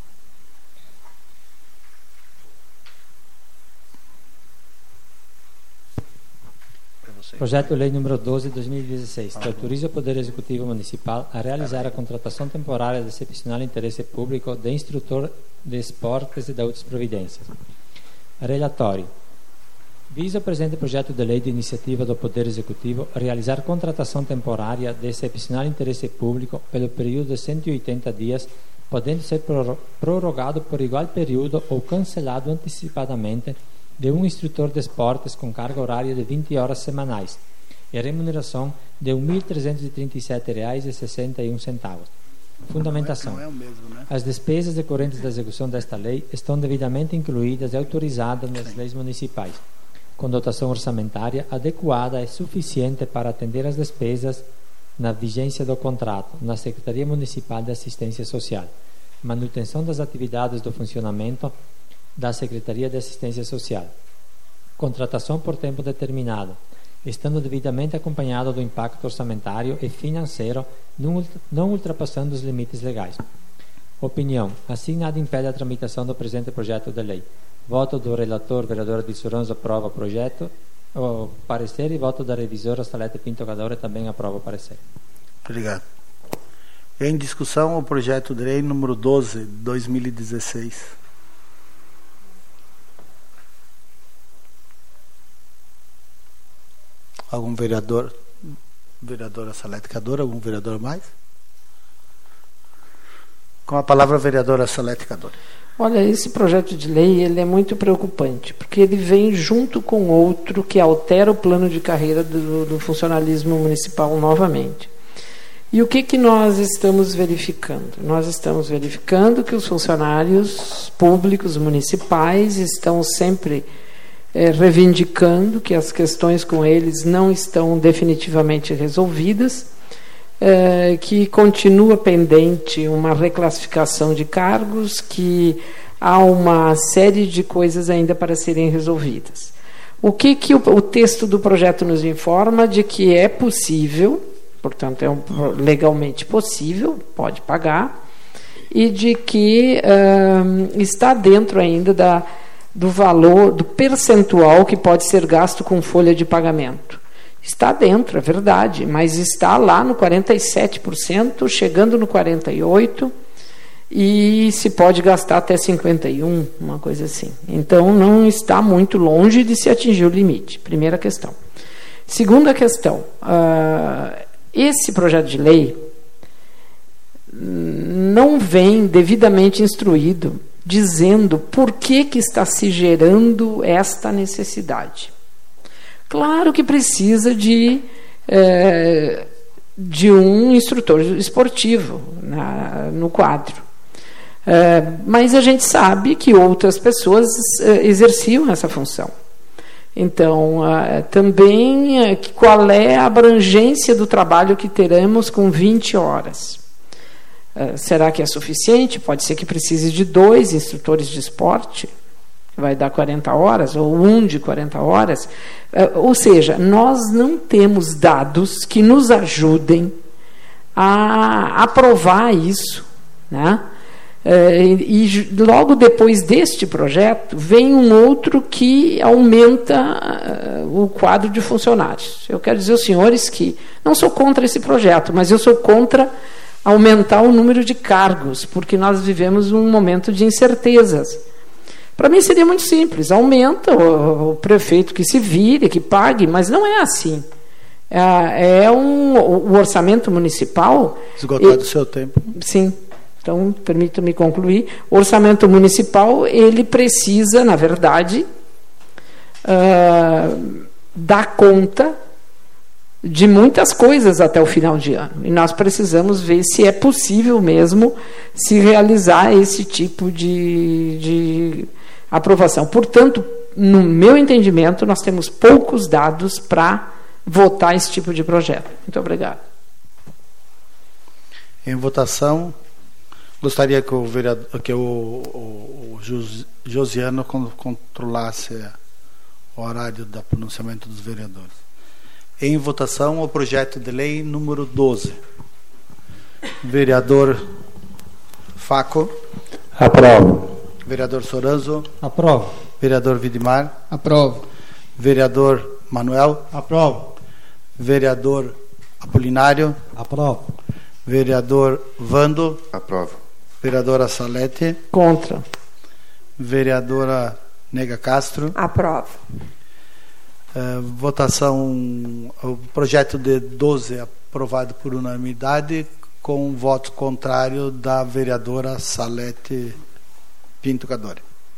Projeto de lei número doze de dois mil e dezesseis, que autoriza o Poder Executivo Municipal a realizar a contratação temporária de excepcional interesse público de instrutor de esportes e de outras providências. Relatório. Visa o presente projeto de lei de iniciativa do Poder Executivo a realizar contratação temporária de excepcional interesse público pelo período de cento e oitenta dias, podendo ser prorrogado por igual período ou cancelado antecipadamente, de um instrutor de esportes com carga horária de vinte horas semanais e remuneração de mil trezentos e trinta e sete reais e sessenta e um centavos. Fundamentação. As despesas decorrentes da execução desta lei estão devidamente incluídas e autorizadas nas leis municipais, com dotação orçamentária adequada e suficiente para atender às despesas na vigência do contrato na Secretaria Municipal de Assistência Social, manutenção das atividades do funcionamento da Secretaria de Assistência Social, contratação por tempo determinado, estando devidamente acompanhado do impacto orçamentário e financeiro, não ultrapassando os limites legais. Opinião. Assim nada impede a tramitação do presente projeto de lei. Voto do relator, vereador Adilson Ramos, aprova o projeto, o parecer, e voto da revisora Salete Pinto Cadore também aprova o parecer. Obrigado. Em discussão o projeto de lei número doze de dois mil e dezesseis. Algum vereador? Vereadora Salete Cadore, algum vereador mais? Com a palavra a vereadora Salete Cadore. Olha, esse projeto de lei ele é muito preocupante, porque ele vem junto com outro que altera o plano de carreira do, do funcionalismo municipal novamente. E o que, que nós estamos verificando? Nós estamos verificando que os funcionários públicos municipais estão sempre é, reivindicando que as questões com eles não estão definitivamente resolvidas, é, que continua pendente uma reclassificação de cargos, que há uma série de coisas ainda para serem resolvidas. O que, que o, o texto do projeto nos informa? De que é possível, portanto, é um, legalmente possível, pode pagar, e de que uh, está dentro ainda da, do valor, do percentual que pode ser gasto com folha de pagamento. Está dentro, é verdade, mas está lá no quarenta e sete por cento, chegando no quarenta e oito por cento, e se pode gastar até cinquenta e um por cento, uma coisa assim. Então, não está muito longe de se atingir o limite. Primeira questão. Segunda questão. Uh, esse projeto de lei não vem devidamente instruído dizendo por que, que está se gerando esta necessidade. Claro que precisa de, eh, de um instrutor esportivo na, no quadro. Uh, mas a gente sabe que outras pessoas uh, exerciam essa função. Então, uh, também, uh, qual é a abrangência do trabalho que teremos com vinte horas? Uh, será que é suficiente? Pode ser que precise de dois instrutores de esporte, vai dar quarenta horas, ou um de quarenta horas. Uh, ou seja, nós não temos dados que nos ajudem a aprovar isso, né? Uh, e, e logo depois deste projeto vem um outro que aumenta uh, o quadro de funcionários. Eu quero dizer aos senhores que não sou contra esse projeto, mas eu sou contra aumentar o número de cargos, porque nós vivemos um momento de incertezas. Para mim seria muito simples, aumenta o, o prefeito que se vire, que pague, mas não é assim. É, é um, o orçamento municipal... Esgotado o seu tempo. Sim. Então, permita-me concluir. O orçamento municipal, ele precisa, na verdade, uh, dar conta de muitas coisas até o final de ano. E nós precisamos ver se é possível mesmo se realizar esse tipo de, de aprovação. Portanto, no meu entendimento, nós temos poucos dados para votar esse tipo de projeto. Muito obrigado. Em votação... Gostaria que o, vereador, que o, o, o Josiano controlasse o horário do pronunciamento dos vereadores. Em votação, o projeto de lei número doze. Vereador Faco. Aprovo. Vereador Soranzo. Aprovo. Vereador Vidimar. Aprovo. Vereador Manuel. Aprovo. Vereador Apolinário. Aprovo. Vereador Vando. Aprovo. Vereadora Salete. Contra. Vereadora Nega Castro. Aprovo. Uh, votação, o projeto de doze aprovado por unanimidade, com voto contrário da vereadora Salete Pinto Cadore.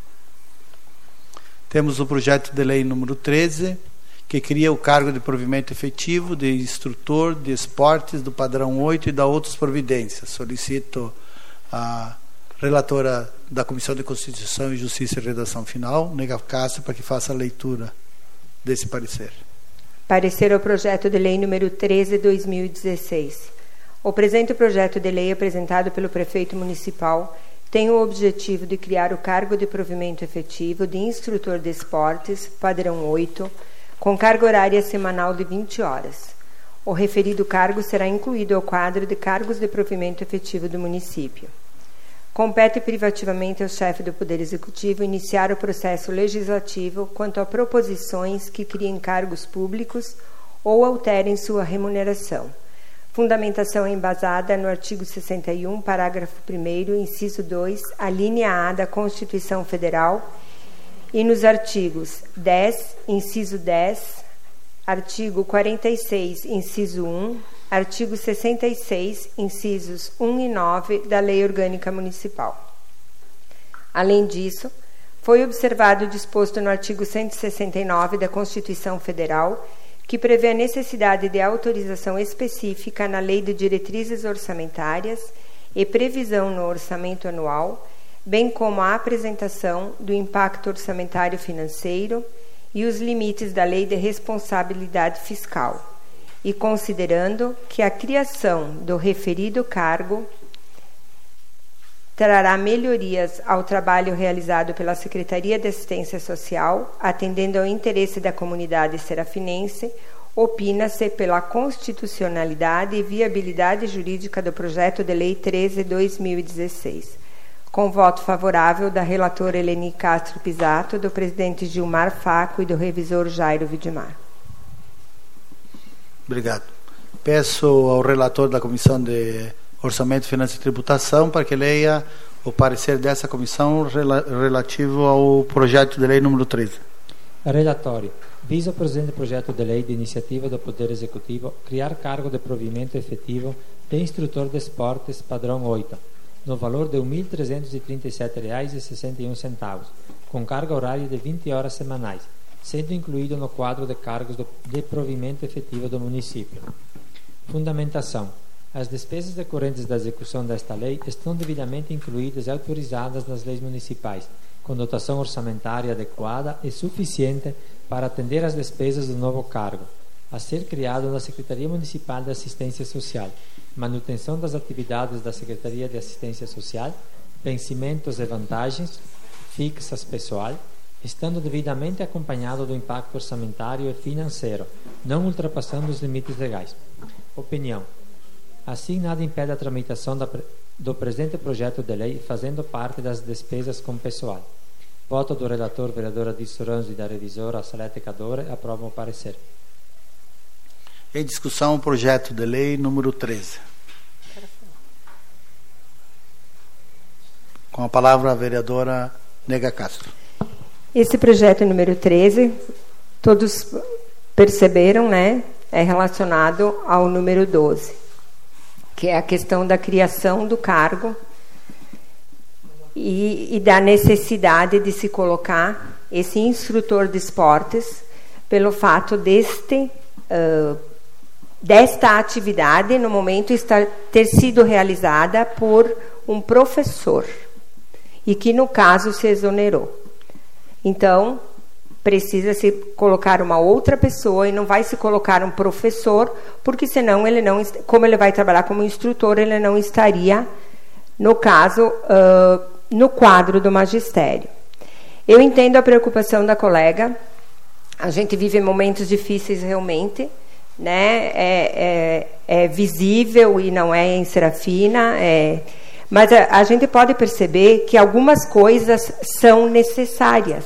Temos o projeto de lei número treze, que cria o cargo de provimento efetivo de instrutor de esportes do padrão oito e da outras providências. Solicito a relatora da Comissão de Constituição e Justiça e Redação Final, Nega Castro, para que faça a leitura desse parecer. Parecer ao projeto de lei número treze, dois mil e dezesseis. O presente projeto de lei apresentado pelo prefeito municipal tem o objetivo de criar o cargo de provimento efetivo de instrutor de esportes, padrão oito, com carga horária semanal de vinte horas. O referido cargo será incluído ao quadro de cargos de provimento efetivo do município. Compete privativamente ao chefe do Poder Executivo iniciar o processo legislativo quanto a proposições que criem cargos públicos ou alterem sua remuneração. Fundamentação embasada no artigo sessenta e um, parágrafo primeiro, inciso dois, a linha A da Constituição Federal e nos artigos dez, inciso dez, artigo quarenta e seis, inciso um, artigo sessenta e seis, incisos um e nove da Lei Orgânica Municipal. Além disso, foi observado o disposto no artigo cento e sessenta e nove da Constituição Federal, que prevê a necessidade de autorização específica na Lei de Diretrizes Orçamentárias e previsão no orçamento anual, bem como a apresentação do impacto orçamentário financeiro e os limites da Lei de Responsabilidade Fiscal, e considerando que a criação do referido cargo trará melhorias ao trabalho realizado pela Secretaria de Assistência Social, atendendo ao interesse da comunidade serafinense, opina-se pela constitucionalidade e viabilidade jurídica do projeto de lei treze barra dois mil e dezesseis. Com voto favorável da relatora Eleni Castro Pisato, do presidente Gilmar Faco e do revisor Jairo Widmar. Obrigado. Peço ao relator da Comissão de Orçamento, Finanças e Tributação para que leia o parecer dessa comissão rela relativo ao projeto de lei número treze. Relatório. Visa o presente projeto de lei de iniciativa do Poder Executivo criar cargo de provimento efetivo de instrutor de esportes padrão oito, no valor de mil trezentos e trinta e sete reais e sessenta e um centavos, com carga horária de vinte horas semanais, sendo incluído no quadro de cargos do, de provimento efetivo do município. Fundamentação. As despesas decorrentes da execução desta lei estão devidamente incluídas e autorizadas nas leis municipais, com dotação orçamentária adequada e suficiente para atender às despesas do novo cargo, a ser criado na Secretaria Municipal de Assistência Social, manutenção das atividades da Secretaria de Assistência Social, vencimentos e vantagens fixas pessoal, estando devidamente acompanhado do impacto orçamentário e financeiro, não ultrapassando os limites legais. Opinião. Assim, nada impede a tramitação da, do presente projeto de lei, fazendo parte das despesas com pessoal. Voto do relator, vereadora Adilson Ranzo, e da revisora Salete Cadore, aprovam o parecer. Em discussão, o projeto de lei número treze. Com a palavra a vereadora Nega Castro. Esse projeto número treze, todos perceberam, né? É relacionado ao número doze, que é a questão da criação do cargo e, e da necessidade de se colocar esse instrutor de esportes pelo fato deste, uh, desta atividade, no momento, estar, ter sido realizada por um professor e que, no caso, se exonerou. Então, precisa-se colocar uma outra pessoa e não vai se colocar um professor, porque senão ele não, como ele vai trabalhar como instrutor, ele não estaria, no caso, uh, no quadro do magistério. Eu entendo a preocupação da colega, a gente vive momentos difíceis realmente, né? é, é, é visível e não é em Serafina, é, mas a, a gente pode perceber que algumas coisas são necessárias.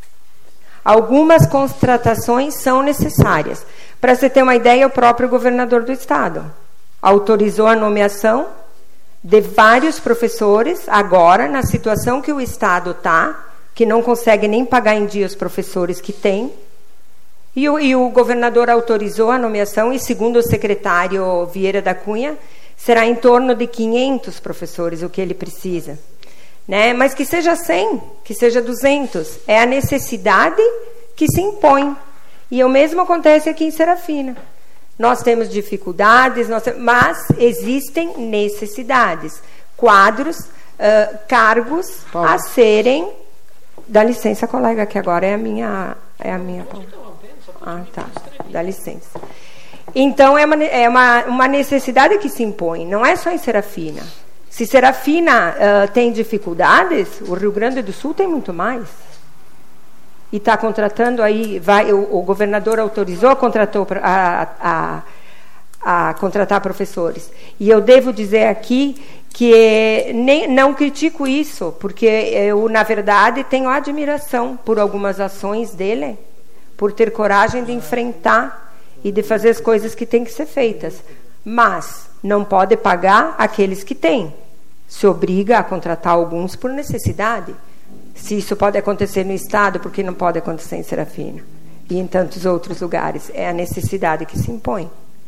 Algumas contratações são necessárias. Para você ter uma ideia, o próprio governador do estado autorizou a nomeação de vários professores, agora, na situação que o estado está, que não consegue nem pagar em dia os professores que tem, e o, e o governador autorizou a nomeação, e segundo o secretário Vieira da Cunha, será em torno de quinhentos professores o que ele precisa. Né? Mas que seja cem, que seja duzentos, é a necessidade que se impõe. E o mesmo acontece aqui em Serafina. Nós temos dificuldades, nós temos, mas existem necessidades, quadros, uh, cargos Paulo. a serem... Dá licença, colega, que agora é a minha... É a minha... Ah, tá. Dá licença. Então, é, uma, é uma, uma necessidade que se impõe, não é só em Serafina. Se Serafina uh, tem dificuldades, o Rio Grande do Sul tem muito mais. E está contratando aí, vai, o, o governador autorizou, contratou a, a, a contratar professores. E eu devo dizer aqui que nem, não critico isso, porque eu, na verdade, tenho admiração por algumas ações dele, por ter coragem de enfrentar e de fazer as coisas que têm que ser feitas. Mas não pode pagar aqueles que têm. Se obriga a contratar alguns por necessidade. Se isso pode acontecer no estado, por que não pode acontecer em Serafina? E em tantos outros lugares. É a necessidade que se impõe.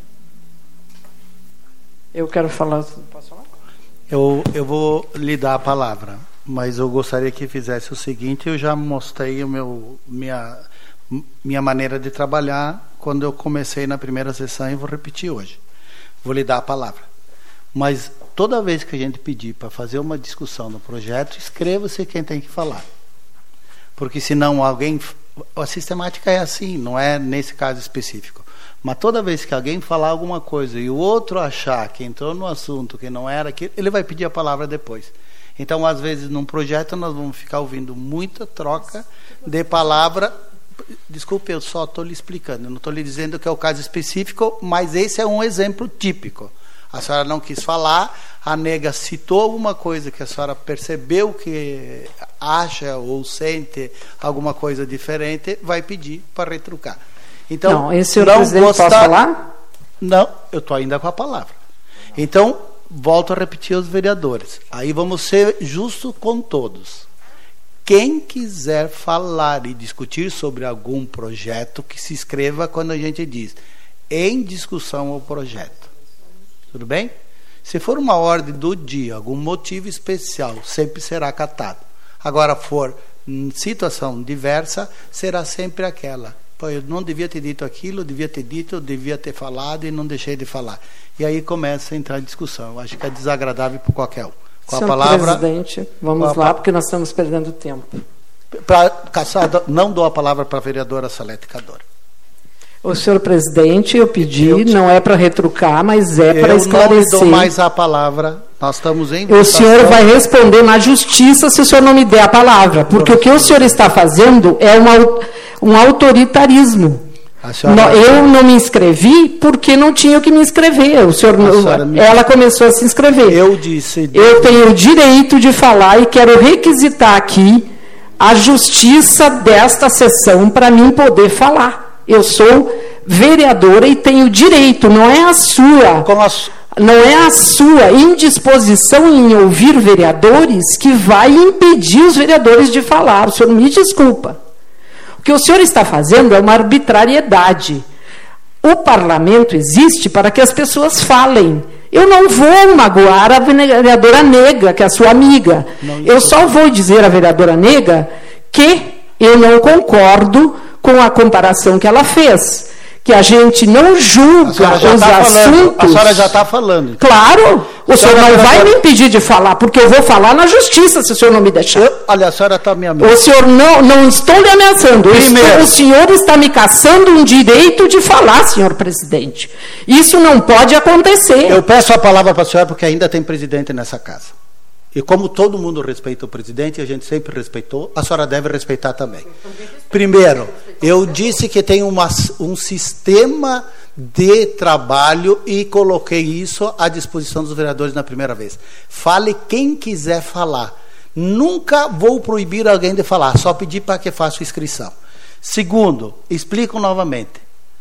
Eu quero falar... Posso falar? Eu, eu vou lhe dar a palavra, mas eu gostaria que fizesse o seguinte: eu já mostrei o meu, minha, minha maneira de trabalhar quando eu comecei na primeira sessão e vou repetir hoje. Vou lhe dar a palavra. Mas toda vez que a gente pedir para fazer uma discussão no projeto, escreva-se quem tem que falar. Porque senão alguém... A sistemática é assim, não é nesse caso específico. Mas toda vez que alguém falar alguma coisa e o outro achar que entrou no assunto que não era aquilo, ele vai pedir a palavra depois. Então, às vezes, num projeto, nós vamos ficar ouvindo muita troca de palavra. Desculpe, eu só estou lhe explicando, eu não estou lhe dizendo que é o caso específico, mas esse é um exemplo típico. A senhora não quis falar, a nega citou alguma coisa que a senhora percebeu que acha ou sente alguma coisa diferente, vai pedir para retrucar. Então, não, esse senhor presidente gostar... posso falar? Não, eu estou ainda com a palavra. Então, volto a repetir aos vereadores. Aí vamos ser justos com todos. Quem quiser falar e discutir sobre algum projeto, que se inscreva quando a gente diz em discussão o projeto. Tudo bem? Se for uma ordem do dia, algum motivo especial, sempre será acatado. Agora, for em situação diversa, será sempre aquela. Pô, eu não devia ter dito aquilo, eu devia ter dito, eu devia ter falado e não deixei de falar. E aí começa a entrar em discussão. Eu acho que é desagradável para qualquer um. Com Senhor a palavra, presidente, vamos a, lá, porque nós estamos perdendo tempo. Pra, caçada, não dou a palavra para a vereadora Salete Cadore. O senhor presidente, eu pedi, eu te... não é para retrucar, mas é para esclarecer. Eu não lhe dou mais a palavra, nós estamos em votação. O senhor vai responder na justiça se o senhor não me der a palavra, porque o que o senhor está fazendo é uma, um autoritarismo. Não, eu não me inscrevi porque não tinha o que me inscrever. O senhor, me... Ela começou a se inscrever. Eu disse. Eu tenho o direito de falar e quero requisitar aqui a justiça desta sessão para mim poder falar. Eu sou vereadora e tenho direito, não é a sua. Com a... Não é a sua indisposição em ouvir vereadores que vai impedir os vereadores de falar. O senhor me desculpa. O que o senhor está fazendo é uma arbitrariedade. O parlamento existe para que as pessoas falem. Eu não vou magoar a vereadora Nega, que é a sua amiga. Eu só vou dizer à vereadora Nega que eu não concordo com a comparação que ela fez. Que a gente não julga os tá assuntos... Falando. A senhora já está falando. Claro, o senhor não vai me impedir de falar, porque eu vou falar na justiça, se o senhor não me deixar. Eu, olha, a senhora está me ameaçando. O senhor não, não estou lhe ameaçando. Estou, o senhor está me caçando um direito de falar, senhor presidente. Isso não pode acontecer. Eu peço a palavra para a senhora, porque ainda tem presidente nessa casa. E como todo mundo respeita o presidente, a gente sempre respeitou, a senhora deve respeitar também. Primeiro, eu disse que tem uma, um sistema de trabalho e coloquei isso à disposição dos vereadores na primeira vez. Fale quem quiser falar. Nunca vou proibir alguém de falar, só pedir para que faça inscrição. Segundo, explico novamente.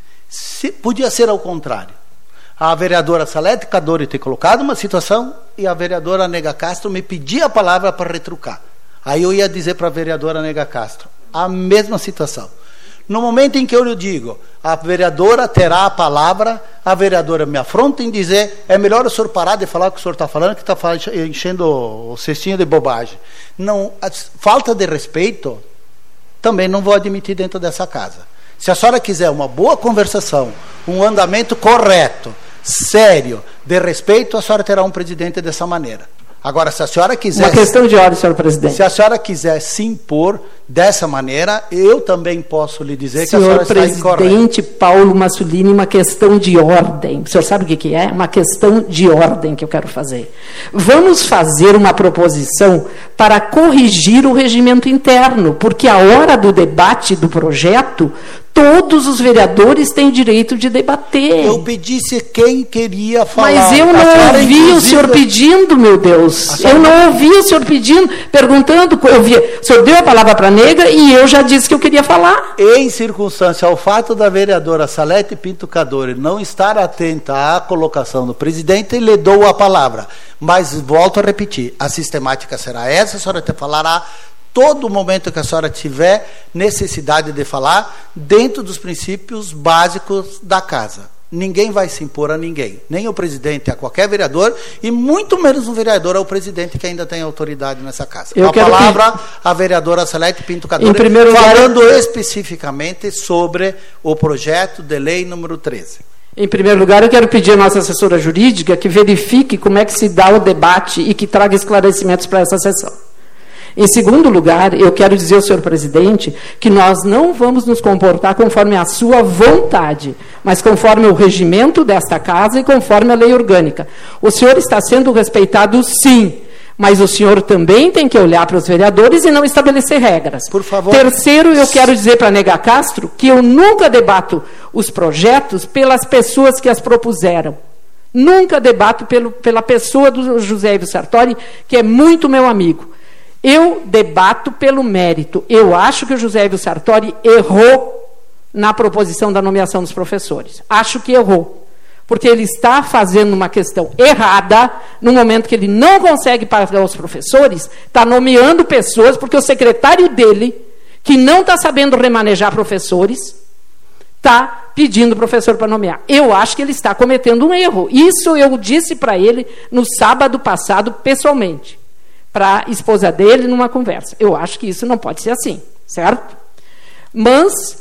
Se, podia ser ao contrário. A vereadora Salete Cadore ter colocado uma situação e a vereadora Nega Castro me pedia a palavra para retrucar. Aí eu ia dizer para a vereadora Nega Castro a mesma situação. No momento em que eu lhe digo, a vereadora terá a palavra, a vereadora me afronta em dizer, é melhor o senhor parar de falar o que o senhor está falando, que está enchendo o cestinho de bobagem. Não, a falta de respeito também não vou admitir dentro dessa casa. Se a senhora quiser uma boa conversação, um andamento correto, sério, de respeito, a senhora terá um presidente dessa maneira. Agora, se a senhora quiser... Uma questão de ordem, senhor presidente. Se a senhora quiser se impor dessa maneira, eu também posso lhe dizer senhor que a senhora está incorreta. Senhor presidente Paulo Massolini, uma questão de ordem. O senhor sabe o que, que é? Uma questão de ordem que eu quero fazer. Vamos fazer uma proposição para corrigir o regimento interno, porque a hora do debate do projeto... Todos os vereadores têm direito de debater. Eu pedisse quem queria falar. Mas eu não ouvi o senhor pedindo, meu Deus. Eu não ouvi o senhor pedindo, perguntando. Eu vi, o senhor deu a palavra para a Nega e eu já disse que eu queria falar. Em circunstância ao fato da vereadora Salete Pinto Cadore não estar atenta à colocação do presidente, lhe dou a palavra. Mas volto a repetir, a sistemática será essa, a senhora te falará todo momento que a senhora tiver necessidade de falar, dentro dos princípios básicos da casa. Ninguém vai se impor a ninguém, nem o presidente a qualquer vereador, e muito menos um vereador ao presidente que ainda tem autoridade nessa casa. Eu a palavra que... a vereadora Salete Pinto Cadore, falando lugar... especificamente sobre o projeto de lei número treze. Em primeiro lugar, eu quero pedir à nossa assessora jurídica que verifique como é que se dá o debate e que traga esclarecimentos para essa sessão. Em segundo lugar, eu quero dizer ao senhor presidente que nós não vamos nos comportar conforme a sua vontade, mas conforme o regimento desta casa e conforme a lei orgânica. O senhor está sendo respeitado, sim, Mas o senhor também tem que olhar para os vereadores e não estabelecer regras. Por favor. Terceiro, eu quero dizer para a Nega Castro que eu nunca debato os projetos pelas pessoas que as propuseram. Nunca debato pelo, pela pessoa do José Ivo Sartori, que é muito meu amigo. Eu debato pelo mérito. Eu acho que o José Ivo Sartori errou na proposição da nomeação dos professores. Acho que errou. Porque ele está fazendo uma questão errada, no momento que ele não consegue pagar os professores, está nomeando pessoas, porque o secretário dele, que não está sabendo remanejar professores, está pedindo professor para nomear. Eu acho que ele está cometendo um erro. Isso eu disse para ele no sábado passado, pessoalmente, para a esposa dele, numa conversa. Eu acho que isso não pode ser assim, certo? Mas,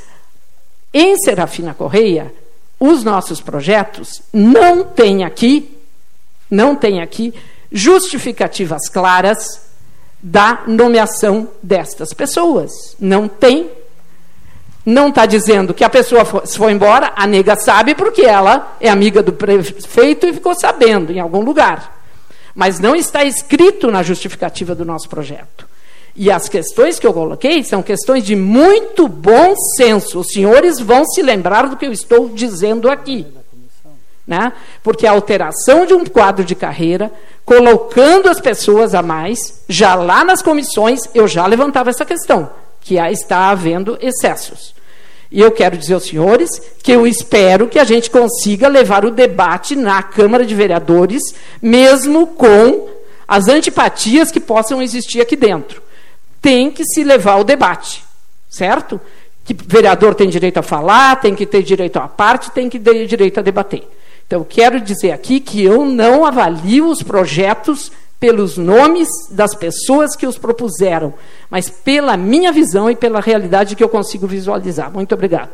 em Serafina Correia, os nossos projetos não têm aqui, não têm aqui justificativas claras da nomeação destas pessoas. Não tem. Não está dizendo que a pessoa foi, foi embora, a nega sabe porque ela é amiga do prefeito e ficou sabendo em algum lugar. Mas não está escrito na justificativa do nosso projeto. E as questões que eu coloquei são questões de muito bom senso. Os senhores vão se lembrar do que eu estou dizendo aqui. Né? Porque a alteração de um quadro de carreira, colocando as pessoas a mais, já lá nas comissões, eu já levantava essa questão, que está havendo excessos. E eu quero dizer aos senhores que eu espero que a gente consiga levar o debate na Câmara de Vereadores, mesmo com as antipatias que possam existir aqui dentro. Tem que se levar o debate, certo? Que vereador tem direito a falar, tem que ter direito à parte, tem que ter direito a debater. Então, eu quero dizer aqui que eu não avalio os projetos pelos nomes das pessoas que os propuseram, mas pela minha visão e pela realidade que eu consigo visualizar. Muito obrigado.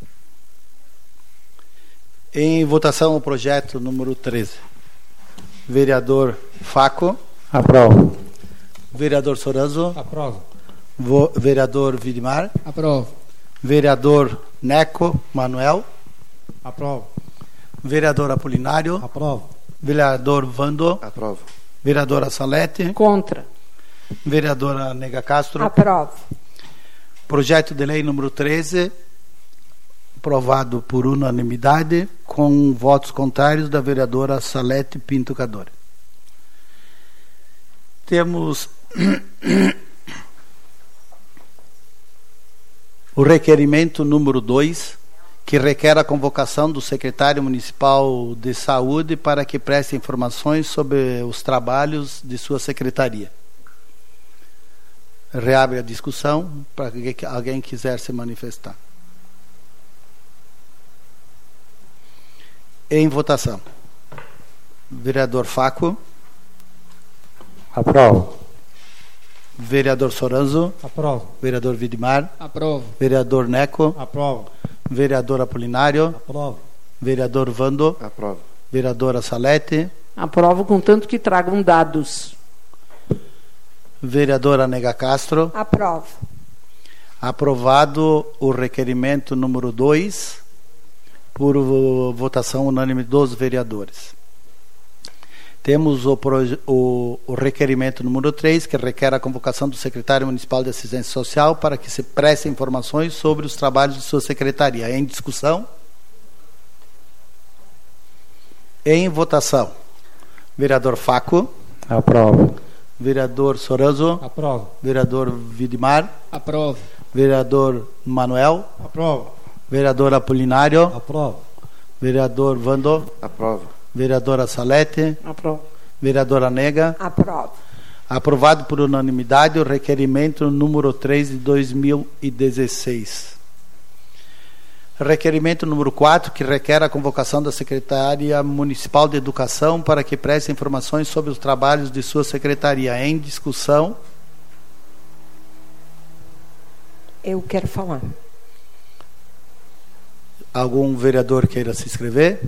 Em votação, o projeto número treze. Vereador Faco. Aprovo. Vereador Soranzo. Aprovo. Vo, vereador Vidmar. Aprovo. Vereador Neco Manuel. Aprovo. Vereador Apolinário. Aprovo. Vereador Vando. Aprovo. Vereadora Salete. Contra. Vereadora Nega Castro. Aprovo. Projeto de lei número treze, aprovado por unanimidade, com votos contrários da vereadora Salete Pinto Cadore. Temos o requerimento número dois, que requer a convocação do secretário municipal de saúde para que preste informações sobre os trabalhos de sua secretaria. Reabre a discussão para que alguém quiser se manifestar. Em votação. Vereador Faco. Aprovo. Vereador Soranzo. Aprovo. Vereador Vidmar. Aprovo. Vereador Neco. Aprovo. Vereador Apolinário. Aprovo. Vereador Vando. Aprovo. Vereadora Salete. Aprovo, contanto que tragam dados. Vereadora Nega Castro. Aprovo. Aprovado o requerimento número dois por votação unânime dos vereadores. Temos o, o, o requerimento número três, que requer a convocação do secretário municipal de assistência social para que se preste informações sobre os trabalhos de sua secretaria. Em discussão? Em votação. Vereador Faco. Aprovo. Vereador Soranzo. Aprovo. Vereador Vidmar. Aprovo. Vereador Manuel. Aprovo. Vereador Apolinário. Aprovo. Vereador Vando. Aprovo. Vereadora Salete. Aprovo. Vereadora Nega. Aprovo. Aprovado por unanimidade o requerimento número três de dois mil e dezesseis. Requerimento número quatro, que requer a convocação da Secretaria Municipal de Educação para que preste informações sobre os trabalhos de sua secretaria. Em discussão. Eu quero falar. Algum vereador queira se inscrever?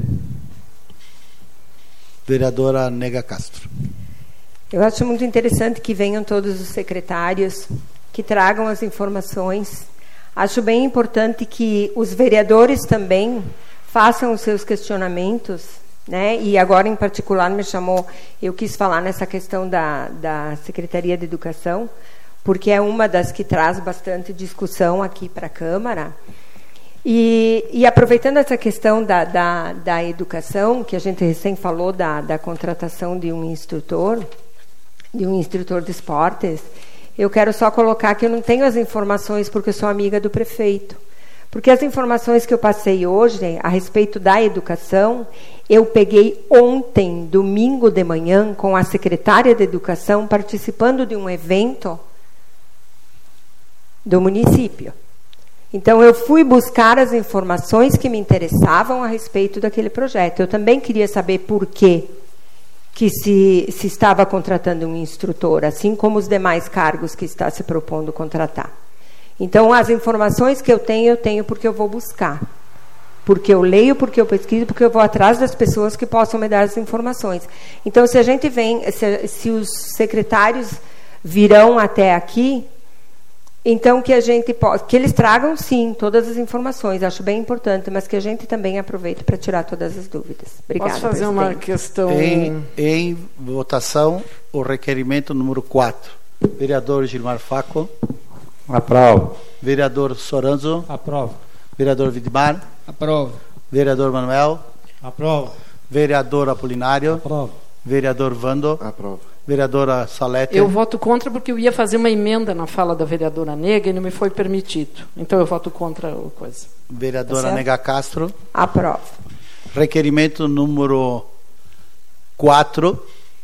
Vereadora Nega Castro. Eu acho muito interessante que venham todos os secretários, que tragam as informações. Acho bem importante que os vereadores também façam os seus questionamentos, né? E agora, em particular, me chamou, eu quis falar nessa questão da, da Secretaria de Educação, porque é uma das que traz bastante discussão aqui para a Câmara. E, e aproveitando essa questão da, da, da educação, que a gente recém falou da, da contratação de um instrutor, de um instrutor de esportes, eu quero só colocar que eu não tenho as informações porque eu sou amiga do prefeito. Porque as informações que eu passei hoje a respeito da educação, eu peguei ontem, domingo de manhã, com a secretária de Educação, participando de um evento do município. Então, eu fui buscar as informações que me interessavam a respeito daquele projeto. Eu também queria saber por que que se, se estava contratando um instrutor, assim como os demais cargos que está se propondo contratar. Então, as informações que eu tenho, eu tenho porque eu vou buscar. Porque eu leio, porque eu pesquiso, porque eu vou atrás das pessoas que possam me dar as informações. Então, se a gente vem, se, se os secretários virão até aqui, então que a gente possa, que eles tragam sim todas as informações, acho bem importante, mas que a gente também aproveite para tirar todas as dúvidas. Obrigada. Posso fazer presidente. uma questão? Em, em votação, o requerimento número quatro. Vereador Gilmar Facco. Aprovo. Vereador Soranzo. Aprovo. Vereador Vidmar. Aprovo. Vereador Manuel. Aprovo. Vereador Apolinário. Aprovo. Vereador Vando. Aprovo. Vereadora Salete. Eu voto contra porque eu ia fazer uma emenda na fala da vereadora Nega e não me foi permitido. Então eu voto contra a coisa. Vereadora Tá Nega Castro. Aprovo. Requerimento número quatro.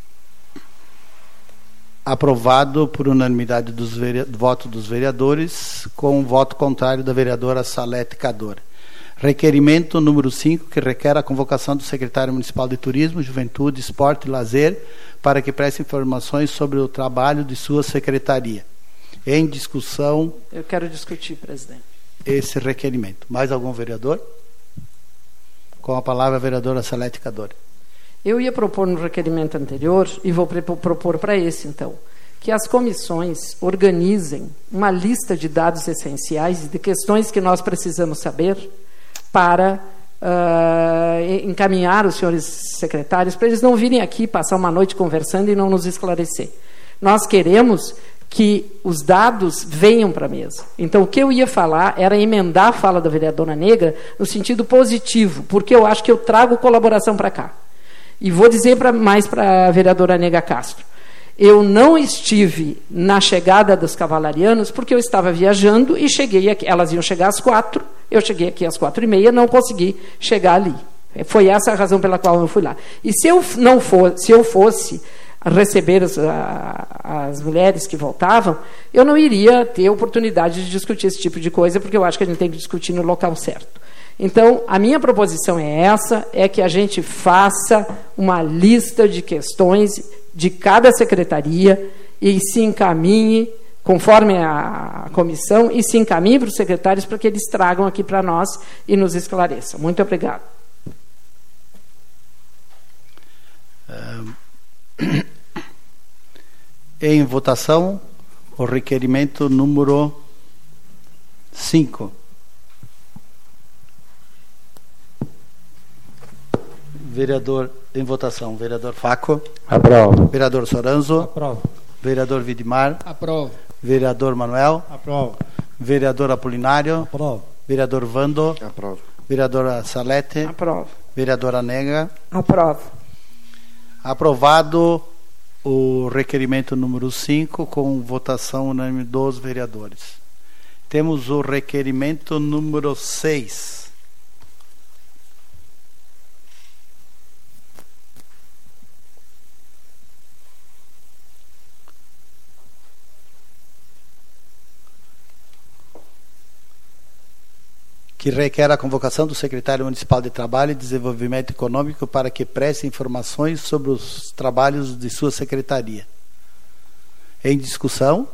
Aprovado por unanimidade dos vere... voto dos vereadores, com o voto contrário da vereadora Salete Cador. Requerimento número cinco, que requer a convocação do secretário municipal de Turismo, Juventude, Esporte e Lazer para que preste informações sobre o trabalho de sua secretaria. Em discussão... Eu quero discutir, presidente. Esse requerimento. Mais algum vereador? Com a palavra a vereadora Salete Cador. Eu ia propor no requerimento anterior, e vou propor para esse, então, que as comissões organizem uma lista de dados essenciais e de questões que nós precisamos saber para uh, encaminhar os senhores secretários, para eles não virem aqui passar uma noite conversando e não nos esclarecer. Nós queremos que os dados venham para a mesa. Então, o que eu ia falar era emendar a fala da vereadora Negra no sentido positivo, porque eu acho que eu trago colaboração para cá. E vou dizer pra, mais para a vereadora Nega Castro. Eu não estive na chegada dos cavalarianos porque eu estava viajando e cheguei aqui. Elas iam chegar às quatro, eu cheguei aqui às quatro e meia, não consegui chegar ali. Foi essa a razão pela qual eu fui lá. E se eu não for, se eu fosse receber as, a, as mulheres que voltavam, eu não iria ter oportunidade de discutir esse tipo de coisa, porque eu acho que a gente tem que discutir no local certo. Então, a minha proposição é essa, é que a gente faça uma lista de questões de cada secretaria e se encaminhe, conforme a comissão, e se encaminhe para os secretários para que eles tragam aqui para nós e nos esclareçam. Muito obrigado. Em votação, o requerimento número cinco. Vereador em votação, vereador Facco. Aprovo. Vereador Soranzo. Aprovo. Vereador Vidmar. Aprovo. Vereador Manuel. Aprovo. Vereador Apolinário. Aprovo. Vereador Vando. Aprovo. Vereadora Salete. Aprovo. Vereadora Nega. Aprovo. Aprovado o requerimento número cinco com votação unânime dos vereadores. Temos o requerimento número seis. Que requer a convocação do secretário municipal de Trabalho e Desenvolvimento Econômico para que preste informações sobre os trabalhos de sua secretaria. Em discussão?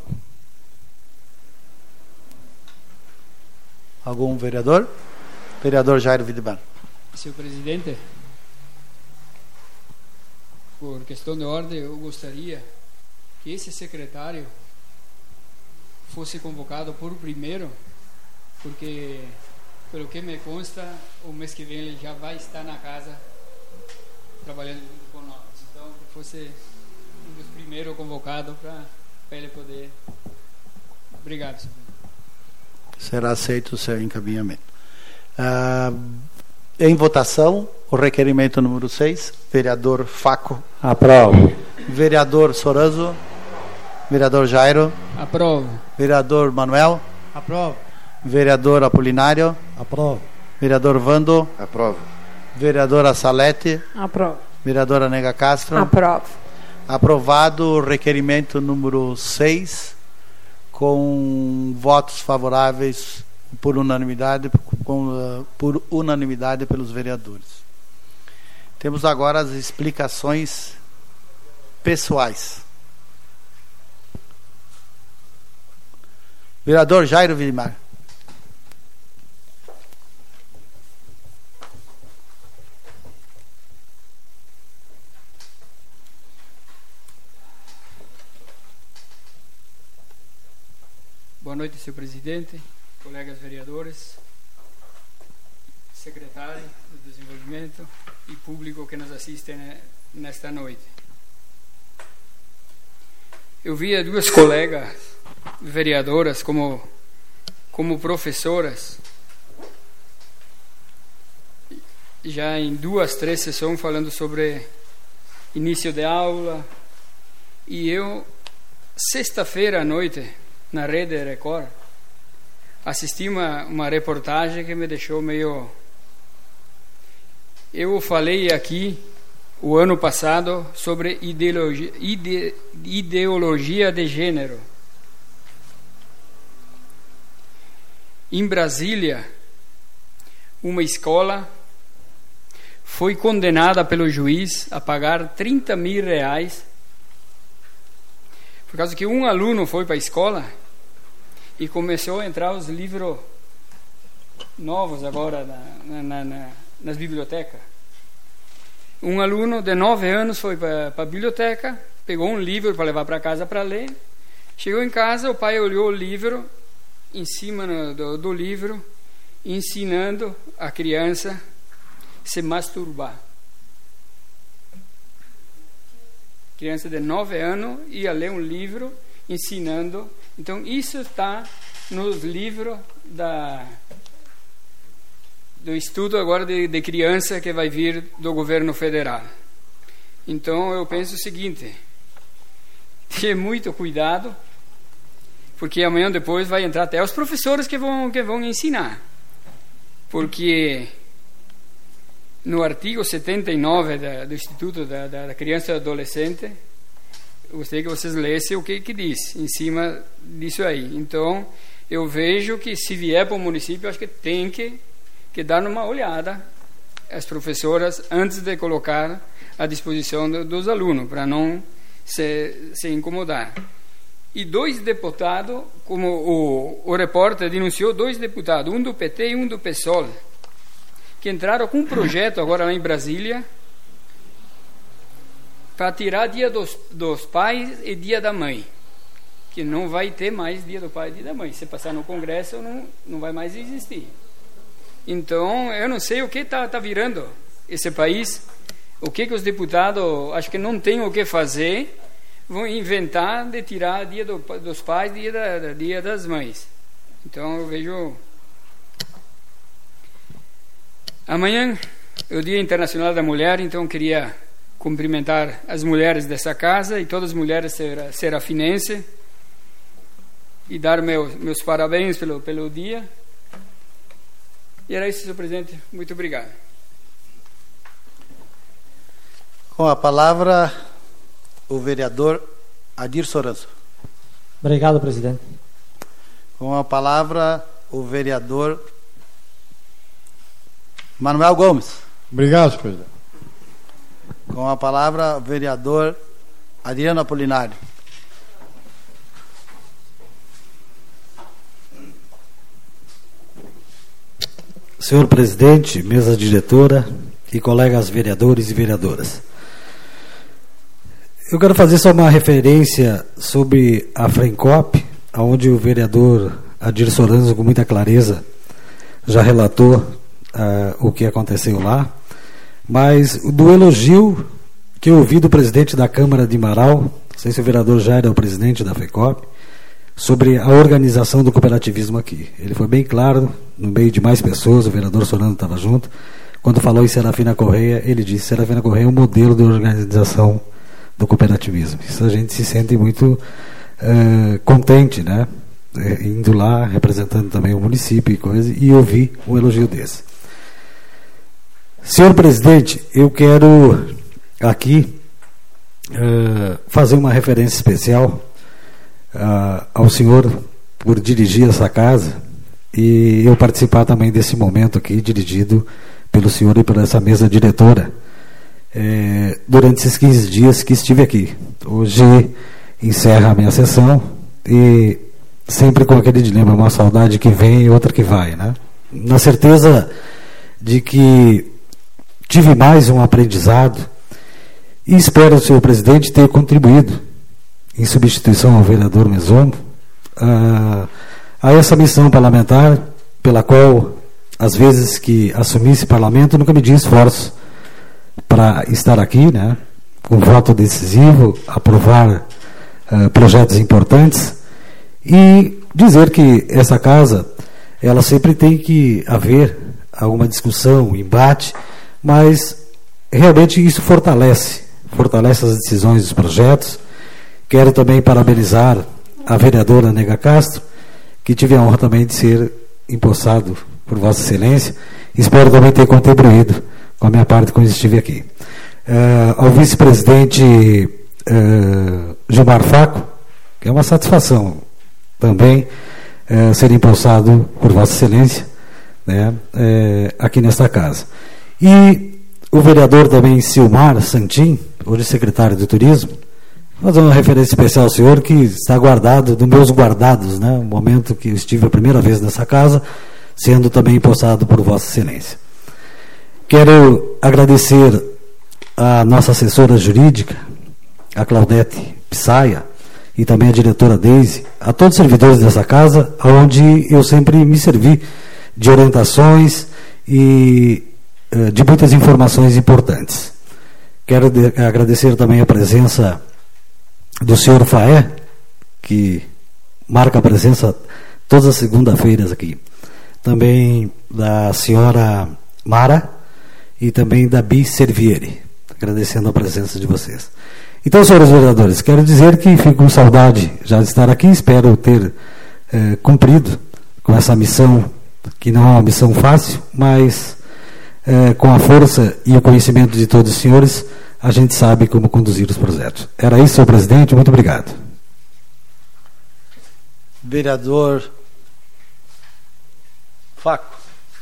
Algum vereador? Vereador Jairo Vidmar. Senhor presidente, por questão de ordem, eu gostaria que esse secretário fosse convocado por primeiro, porque, pelo que me consta, o mês que vem ele já vai estar na casa trabalhando junto com nós. Então, que fosse um dos primeiros convocados para ele poder. Obrigado, senhor. Será aceito o seu encaminhamento. Ah, em votação, o requerimento número seis, vereador Faco. Aprovo. Vereador Soranzo. Vereador Jairo. Aprovo. Vereador Manuel. Aprovo. Vereador Apolinário. Aprovo. Vereador Vando. Aprovo. Vereadora Salete. Aprovo. Vereadora Nega Castro. Aprovo. Aprovado o requerimento número seis, com votos favoráveis por unanimidade, com, uh, por unanimidade pelos vereadores. Temos agora as explicações pessoais. Vereador Jairo Vilimar. Boa noite, senhor presidente, colegas vereadores, secretário do Desenvolvimento e público que nos assiste nesta noite. Eu via duas colegas vereadoras como, como professoras, já em duas, três sessões falando sobre início de aula, e eu, sexta-feira à noite, na Rede Record, assisti uma, uma reportagem que me deixou meio... Eu falei aqui, o ano passado, sobre ideologia, ide, ideologia de gênero. Em Brasília, uma escola foi condenada pelo juiz a pagar trinta mil reais por causa que um aluno foi para a escola e começou a entrar os livros novos agora na, na, na, nas bibliotecas. Um aluno de nove anos foi para a biblioteca, pegou um livro para levar para casa para ler. Chegou em casa, o pai olhou o livro, em cima no, do, do livro, ensinando a criança a se masturbar. Criança de nove anos ia ler um livro ensinando. Então, isso está nos livros da, do estudo agora de, de criança que vai vir do governo federal. Então, eu penso o seguinte: ter muito cuidado, porque amanhã depois vai entrar até os professores que vão, que vão ensinar. Porque no artigo setenta e nove da, do Instituto da, da, da Criança e Adolescente, eu gostaria que vocês lessem o que, que diz em cima disso aí. Então, eu vejo que se vier para o município, acho que tem que, que dar uma olhada às professoras antes de colocar à disposição do, dos alunos, para não se, se incomodar. E dois deputados, como o, o repórter denunciou, dois deputados, um do P T e um do PSOL, que entraram com um projeto agora lá em Brasília para tirar dia dos, dos pais e dia da mãe, que não vai ter mais dia do pai e dia da mãe. Se passar no Congresso, não, não vai mais existir. Então, eu não sei o que está tá virando esse país, o que, que os deputados, acho que não tem o que fazer, vão inventar de tirar dia do, dos pais e dia, da, dia das mães. Então, eu vejo... Amanhã é o Dia Internacional da Mulher, então queria cumprimentar as mulheres dessa casa e todas as mulheres serafinenses e dar meus, meus parabéns pelo, pelo dia. E era isso, senhor presidente. Muito obrigado. Com a palavra, o vereador Adir Soranzo. Obrigado, presidente. Com a palavra, o vereador Manuel Gomes. Obrigado, senhor presidente. Com a palavra, o vereador Adriano Apolinário. Senhor presidente, mesa diretora e colegas vereadores e vereadoras. Eu quero fazer só uma referência sobre a Frencop, onde o vereador Adir Soranzo, com muita clareza, já relatou uh, o que aconteceu lá. mas do elogio que eu ouvi do presidente da Câmara de Marau, não sei se o vereador Jair é o presidente da FECOP, sobre a organização do cooperativismo aqui. Ele foi bem claro, no meio de mais pessoas, o vereador Sorano estava junto, quando falou em Serafina Correia, ele disse: Serafina Correia é um modelo de organização do cooperativismo. Isso a gente se sente muito uh, contente, né? Indo lá, representando também o município e coisa, e ouvir um elogio desse. Senhor presidente, eu quero aqui uh, fazer uma referência especial uh, ao senhor por dirigir essa casa e eu participar também desse momento aqui, dirigido pelo senhor e por essa mesa diretora, eh, durante esses quinze dias que estive aqui. Hoje encerra a minha sessão e sempre com aquele dilema, uma saudade que vem e outra que vai, né? Na certeza de que tive mais um aprendizado e espero, senhor presidente, ter contribuído em substituição ao vereador Mesomo a, a essa missão parlamentar pela qual, às vezes que assumi esse parlamento, nunca medi esforço para estar aqui, né, com voto decisivo, aprovar uh, projetos importantes e dizer que essa casa, ela sempre tem que haver alguma discussão, embate, mas realmente isso fortalece, fortalece as decisões dos projetos. Quero também parabenizar a vereadora Nega Castro, que tive a honra também de ser empossado por Vossa Excelência. Espero também ter contribuído com a minha parte quando estive aqui. Uh, ao vice-presidente uh, Gilmar Faco, que é uma satisfação também uh, ser empossado por Vossa Excelência, né, uh, aqui nesta casa. E o vereador também Silmar Santin, hoje secretário de Turismo, vou fazer uma referência especial ao senhor, que está guardado, dos meus guardados, né, o momento que eu estive a primeira vez nessa casa, sendo também empossado por Vossa Excelência. Quero agradecer a nossa assessora jurídica, a Claudete Pissaia, e também a diretora Deise, a todos os servidores dessa casa, onde eu sempre me servi de orientações e de muitas informações importantes. Quero de, agradecer também a presença do senhor Faé, que marca a presença todas as segunda-feiras aqui. Também da senhora Mara e também da Bi Servieri, agradecendo a presença de vocês. Então, senhores vereadores, quero dizer que fico com saudade já de estar aqui, espero ter eh, cumprido com essa missão, que não é uma missão fácil, mas eh, com a força e o conhecimento de todos os senhores, a gente sabe como conduzir os projetos. Era isso, senhor presidente, muito obrigado. Vereador Faco.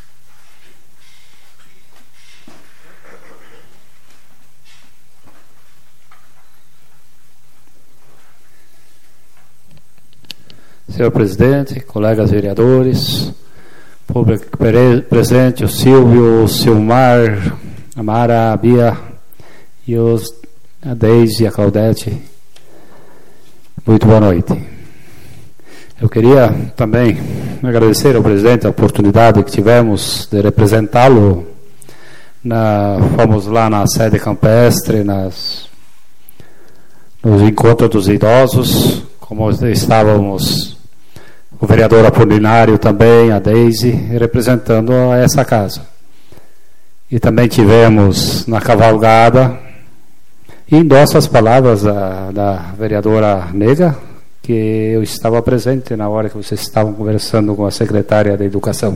Senhor presidente, colegas vereadores, público presente, o Silvio, o Silmar, a Mara, a Bia e os, a Deise e a Claudete, muito boa noite. Eu queria também agradecer ao presidente a oportunidade que tivemos de representá-lo. Na, fomos lá na sede campestre, nas, nos encontros dos idosos, como estávamos o vereador Apolinário também, a Deise, representando essa casa. E também tivemos na cavalgada, e endosso as palavras da, da vereadora Nega, que eu estava presente na hora que vocês estavam conversando com a secretária da Educação.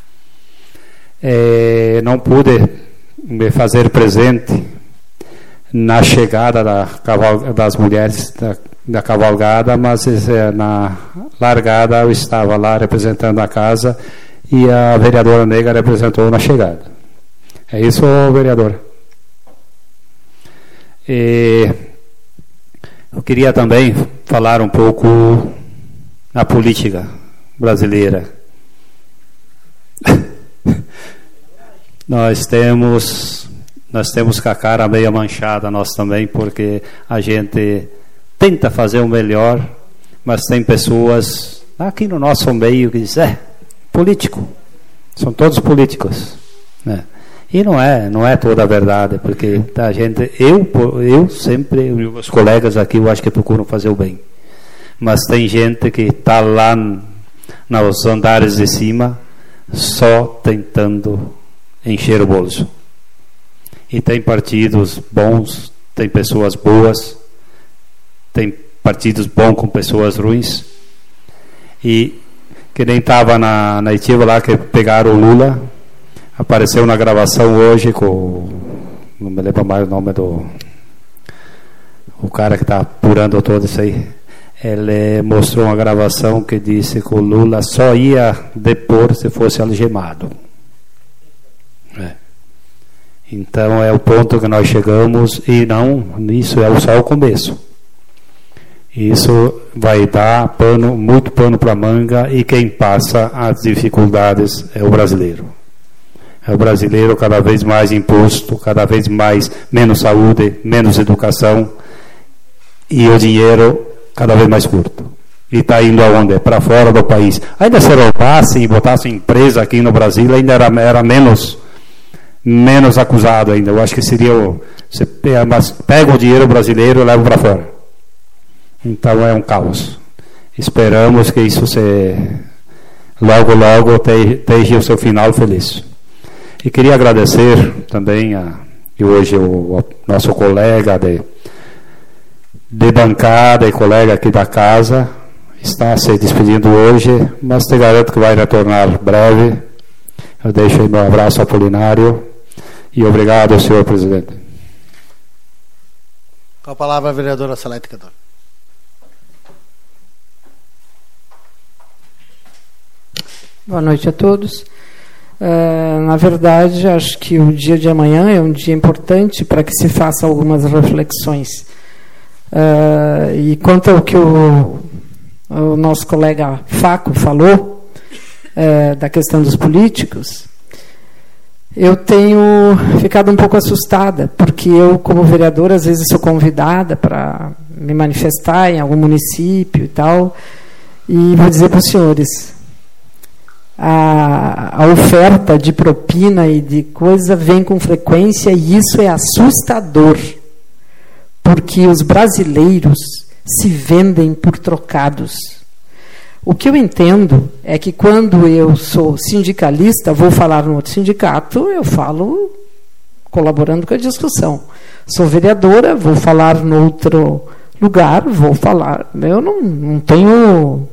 É, não pude me fazer presente na chegada da caval, das mulheres da, da cavalgada, mas é, na largada eu estava lá representando a casa e a vereadora Nega representou na chegada. É isso, vereadora? E eu queria também falar um pouco na política brasileira. Nós temos nós temos com a cara meio manchada, nós também, porque a gente tenta fazer o melhor, mas tem pessoas aqui no nosso meio que dizem, é, político, são todos políticos, né? E não é, não é toda a verdade, porque a gente, eu, eu sempre, os colegas aqui, eu acho que procuram fazer o bem. Mas tem gente que está lá nos andares de cima, só tentando encher o bolso. E tem partidos bons, tem pessoas boas, tem partidos bons com pessoas ruins. E que nem estava na, na Itiva lá, que pegaram o Lula, apareceu na gravação hoje com, não me lembro mais o nome do o cara que está apurando todo isso aí. Ele mostrou uma gravação que disse que o Lula só ia depor se fosse algemado. É. Então é o ponto que nós chegamos, e não, isso é só o começo. Isso vai dar pano, muito pano para manga, e quem passa as dificuldades é o brasileiro. É o brasileiro cada vez mais imposto, cada vez mais menos saúde, menos educação, e o dinheiro cada vez mais curto. E está indo aonde? Para fora do país. Ainda se roubasse e botasse empresa aqui no Brasil, ainda era, era menos, menos acusado ainda. Eu acho que seria o, você pega, mas pega o dinheiro brasileiro e leva para fora. Então é um caos. Esperamos que isso se, logo, logo tenha o seu final feliz. E queria agradecer também a, que hoje o, o nosso colega de, de bancada e colega aqui da casa está se despedindo hoje, mas te garanto que vai retornar breve. Eu deixo aí meu abraço apolinário e obrigado, senhor presidente. Com a palavra a vereadora Salete Cador. Boa noite a todos. Uh, na verdade, acho que o dia de amanhã é um dia importante para que se faça algumas reflexões. Uh, e quanto ao que o, o nosso colega Faco falou, uh, da questão dos políticos, eu tenho ficado um pouco assustada, porque eu, como vereadora, às vezes sou convidada para me manifestar em algum município e tal, e vou dizer para os senhores, A, a oferta de propina e de coisa vem com frequência, e isso é assustador, porque os brasileiros se vendem por trocados. O que eu entendo é que quando eu sou sindicalista, vou falar no outro sindicato, eu falo colaborando com a discussão. Sou vereadora, vou falar no outro lugar, vou falar. Eu não, não tenho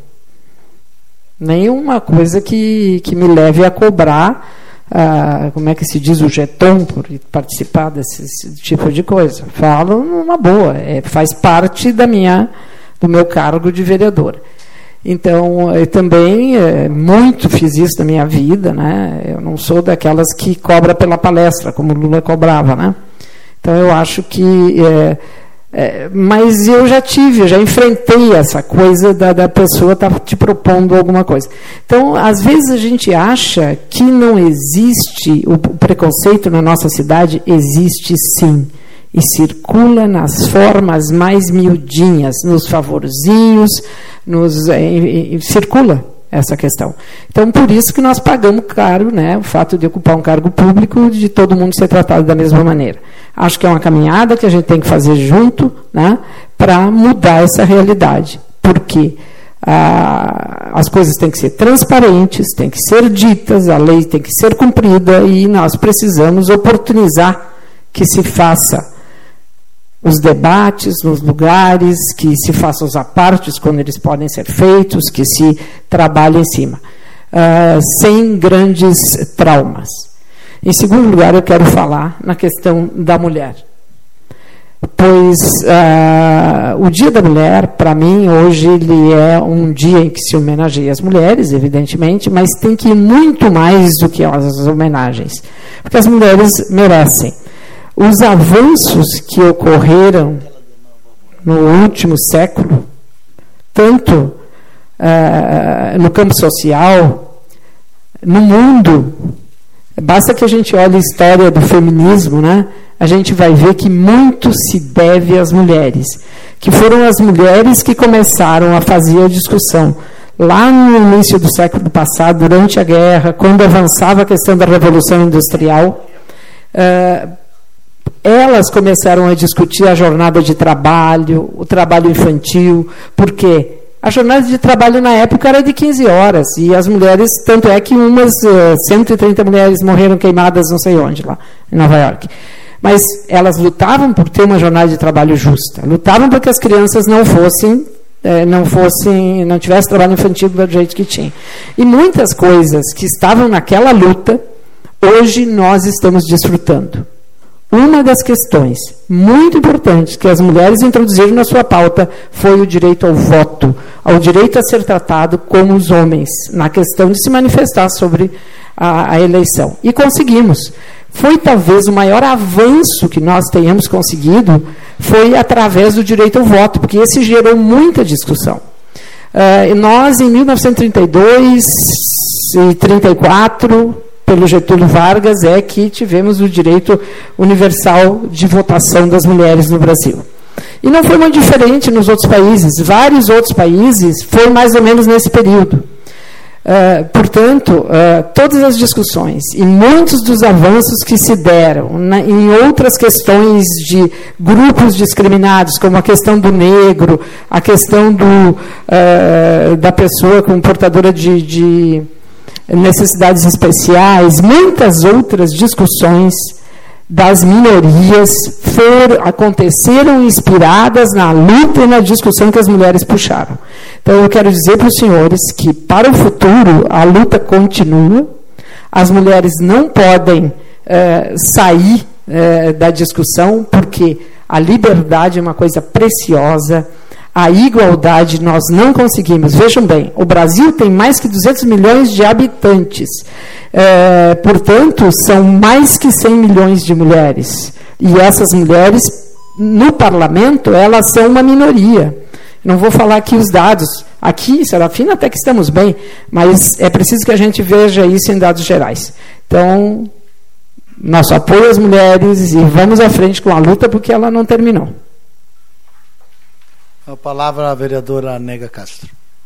nenhuma coisa que, que me leve a cobrar, ah, como é que se diz, o jeton por participar desse, desse tipo de coisa. Falo numa boa, é, faz parte da minha, do meu cargo de vereadora. Então, eu também é, muito fiz isso na minha vida, né? Eu não sou daquelas que cobra pela palestra, como o Lula cobrava, né? Então, eu acho que... É, É, mas eu já tive, eu já enfrentei essa coisa da, da pessoa estar tá te propondo alguma coisa. Então, às vezes a gente acha que não existe, o, o preconceito na nossa cidade existe sim, e circula nas formas mais miudinhas, nos favorzinhos, nos, é, é, circula essa questão. Então, por isso que nós pagamos caro, né, o fato de ocupar um cargo público, de todo mundo ser tratado da mesma maneira. Acho que é uma caminhada que a gente tem que fazer junto, né, para mudar essa realidade. Porque ah, as coisas têm que ser transparentes, têm que ser ditas, a lei tem que ser cumprida, e nós precisamos oportunizar que se faça os debates nos lugares, que se façam os apartes quando eles podem ser feitos, que se trabalhe em cima, uh, sem grandes traumas. Em segundo lugar, eu quero falar na questão da mulher. Pois uh, o Dia da Mulher, para mim, hoje, ele é um dia em que se homenageia as mulheres, evidentemente, mas tem que ir muito mais do que as homenagens, porque as mulheres merecem. Os avanços que ocorreram no último século, tanto uh, no campo social, no mundo, basta que a gente olhe a história do feminismo, né? A gente vai ver que muito se deve às mulheres, que foram as mulheres que começaram a fazer a discussão. Lá no início do século passado, durante a guerra, quando avançava a questão da Revolução Industrial, Uh, elas começaram a discutir a jornada de trabalho, o trabalho infantil, por quê? A jornada de trabalho na época era de quinze horas, e as mulheres, tanto é que umas uh, cento e trinta mulheres morreram queimadas não sei onde, lá em Nova York. Mas elas lutavam por ter uma jornada de trabalho justa, lutavam para que as crianças não fossem, eh, não fossem, não tivessem trabalho infantil do jeito que tinha. E muitas coisas que estavam naquela luta, hoje nós estamos desfrutando. Uma das questões muito importantes que as mulheres introduziram na sua pauta foi o direito ao voto, ao direito a ser tratado como os homens, na questão de se manifestar sobre a, a eleição. E conseguimos. Foi talvez o maior avanço que nós tenhamos conseguido, foi através do direito ao voto, porque esse gerou muita discussão. Uh, nós, em mil novecentos e trinta e dois e trinta e quatro... pelo Getúlio Vargas, é que tivemos o direito universal de votação das mulheres no Brasil. E não foi muito diferente nos outros países. Vários outros países foram mais ou menos nesse período. Uh, portanto, uh, todas as discussões e muitos dos avanços que se deram na, em outras questões de grupos discriminados, como a questão do negro, a questão do, uh, da pessoa com portadora de... de necessidades especiais, muitas outras discussões das minorias foram, aconteceram inspiradas na luta e na discussão que as mulheres puxaram. Então, eu quero dizer para os senhores que, para o futuro, a luta continua, as mulheres não podem eh, sair eh, da discussão, porque a liberdade é uma coisa preciosa. A igualdade nós não conseguimos. Vejam bem, o Brasil tem mais que duzentos milhões de habitantes. É, portanto, são mais que cem milhões de mulheres. E essas mulheres, no parlamento, elas são uma minoria. Não vou falar aqui os dados. Aqui, Serafina, até que estamos bem, mas é preciso que a gente veja isso em dados gerais. Então, nosso apoio às mulheres e vamos à frente com a luta, porque ela não terminou. A palavra à vereadora Nega Castro.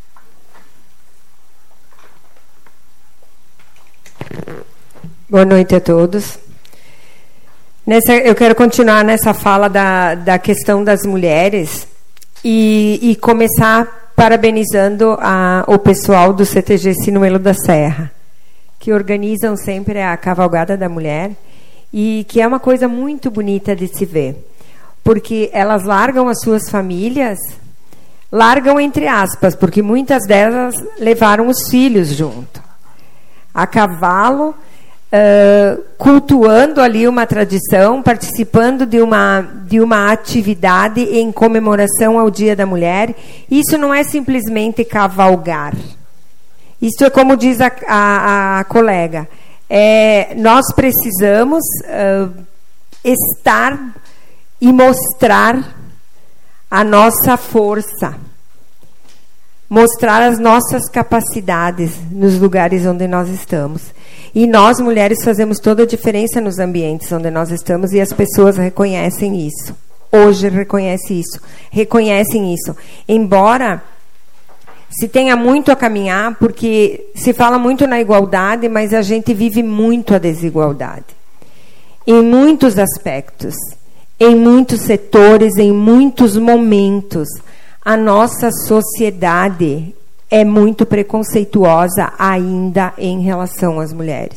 Boa noite a todos. Nessa, eu quero continuar nessa fala da, da questão das mulheres e, e começar parabenizando a, o pessoal do C T G Sinuelo da Serra, que organizam sempre a Cavalgada da Mulher e que é uma coisa muito bonita de se ver. Porque elas largam as suas famílias, largam entre aspas, porque muitas delas levaram os filhos junto, a cavalo, uh, cultuando ali uma tradição, participando de uma, de uma atividade em comemoração ao Dia da Mulher. Isso não é simplesmente cavalgar. Isso é como diz a, a, a colega, é, nós precisamos uh, estar... e mostrar a nossa força, mostrar as nossas capacidades nos lugares onde nós estamos. E nós, mulheres, fazemos toda a diferença nos ambientes onde nós estamos e as pessoas reconhecem isso. Hoje reconhecem isso, reconhecem isso. Embora se tenha muito a caminhar, porque se fala muito na igualdade, mas a gente vive muito a desigualdade. Em muitos aspectos. Em muitos setores, em muitos momentos, a nossa sociedade é muito preconceituosa ainda em relação às mulheres.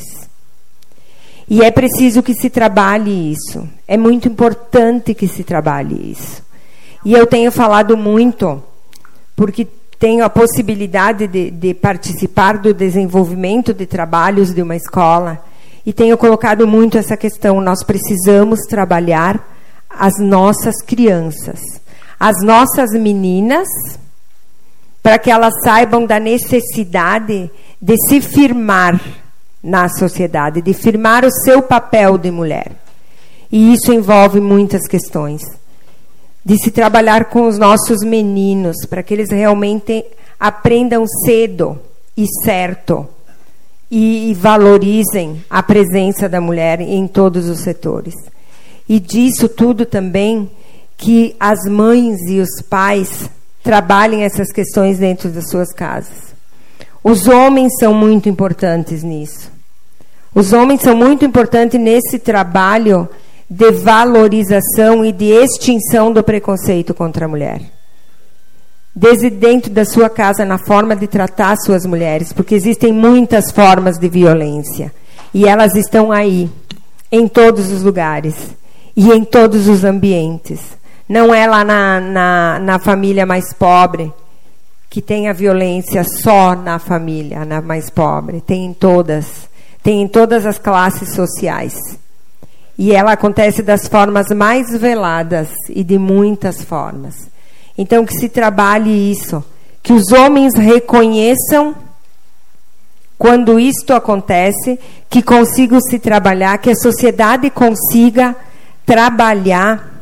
E é preciso que se trabalhe isso. É muito importante que se trabalhe isso. E eu tenho falado muito, porque tenho a possibilidade de, de participar do desenvolvimento de trabalhos de uma escola, e tenho colocado muito essa questão. Nós precisamos trabalhar as nossas crianças, as nossas meninas, para que elas saibam da necessidade de se firmar na sociedade, de firmar o seu papel de mulher. E isso envolve muitas questões. De se trabalhar com os nossos meninos, para que eles realmente aprendam cedo e certo, e, e valorizem a presença da mulher em todos os setores. E disso tudo também que as mães e os pais trabalhem essas questões dentro das suas casas. Os homens são muito importantes nisso. Os homens são muito importantes nesse trabalho de valorização e de extinção do preconceito contra a mulher. Desde dentro da sua casa, na forma de tratar suas mulheres, porque existem muitas formas de violência. E elas estão aí, em todos os lugares e em todos os ambientes. Não é lá na, na, na família mais pobre que tem a violência só na família, na mais pobre. Tem em todas. Tem em todas as classes sociais. E ela acontece das formas mais veladas e de muitas formas. Então, que se trabalhe isso. Que os homens reconheçam quando isto acontece, que consigam se trabalhar, que a sociedade consiga trabalhar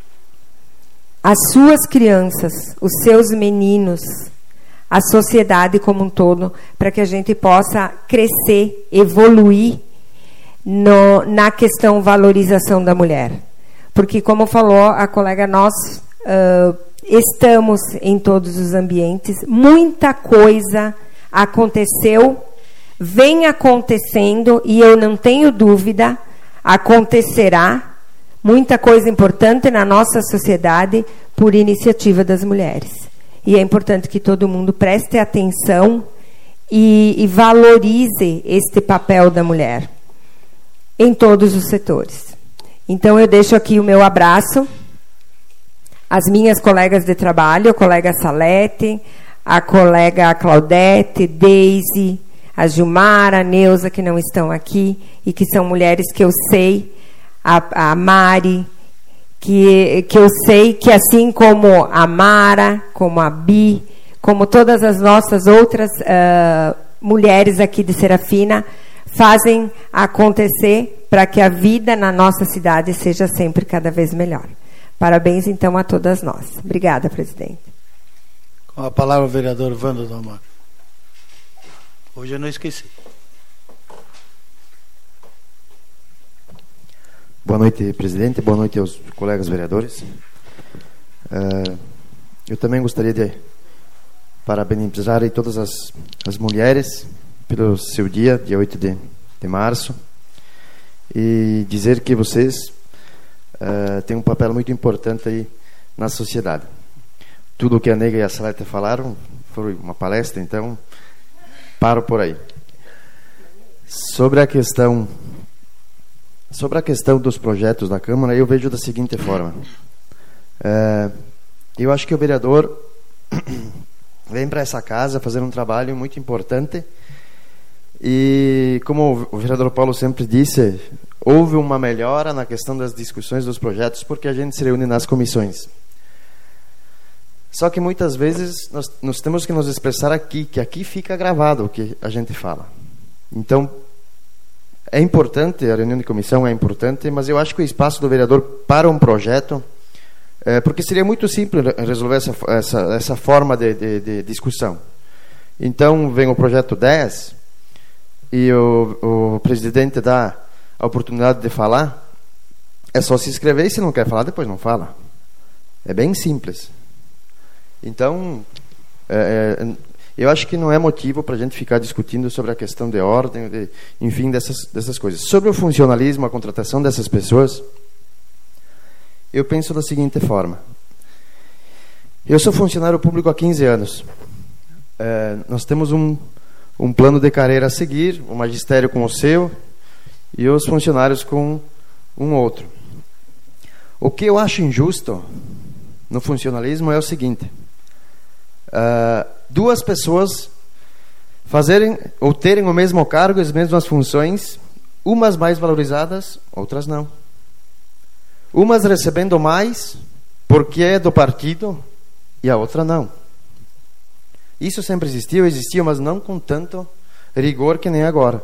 as suas crianças, os seus meninos, a sociedade como um todo, para que a gente possa crescer, evoluir no, na questão valorização da mulher. Porque, como falou a colega, nós uh, estamos em todos os ambientes, muita coisa aconteceu, vem acontecendo, e eu não tenho dúvida, acontecerá muita coisa importante na nossa sociedade por iniciativa das mulheres. E é importante que todo mundo preste atenção e, e valorize este papel da mulher em todos os setores. Então, eu deixo aqui o meu abraço às minhas colegas de trabalho, a colega Salete, a colega Claudete, Deise, a Gilmara, a Neuza, que não estão aqui, e que são mulheres que eu sei, a, a Mari, que, que eu sei que assim como a Mara, como a Bi, como todas as nossas outras uh, mulheres aqui de Serafina, fazem acontecer para que a vida na nossa cidade seja sempre cada vez melhor. Parabéns, então, a todas nós. Obrigada, presidente. Com a palavra o vereador Wanda Dalmac. Hoje eu não esqueci. Boa noite, presidente. Boa noite aos colegas vereadores. Uh, eu também gostaria de parabenizar aí todas as, as mulheres pelo seu dia, dia oito de, de março, e dizer que vocês uh, têm um papel muito importante aí na sociedade. Tudo o que a Nega e a Salete falaram foi uma palestra, então paro por aí. Sobre a questão sobre a questão dos projetos da Câmara, eu vejo da seguinte forma. É, eu acho que o vereador vem para essa casa fazer um trabalho muito importante e, como o vereador Paulo sempre disse, houve uma melhora na questão das discussões dos projetos porque a gente se reúne nas comissões. Só que muitas vezes nós, nós temos que nos expressar aqui, que aqui fica gravado o que a gente fala. Então, é importante, a reunião de comissão é importante, mas eu acho que o espaço do vereador para um projeto, é, porque seria muito simples resolver essa, essa, essa forma de, de, de discussão. Então, vem o projeto dez e o, o presidente dá a oportunidade de falar, é só se inscrever e se não quer falar, depois não fala. É bem simples. Então, é, é, eu acho que não é motivo para a gente ficar discutindo sobre a questão de ordem, de, enfim, dessas, dessas coisas. Sobre o funcionalismo, a contratação dessas pessoas, eu penso da seguinte forma. Eu sou funcionário público há quinze anos. É, nós temos um, um plano de carreira a seguir, o magistério com o seu e os funcionários com um outro. O que eu acho injusto no funcionalismo é o seguinte. Uh, duas pessoas fazerem ou terem o mesmo cargo, as mesmas funções, umas mais valorizadas, outras não. Umas recebendo mais porque é do partido e a outra não. Isso sempre existiu, existia, mas não com tanto rigor que nem agora.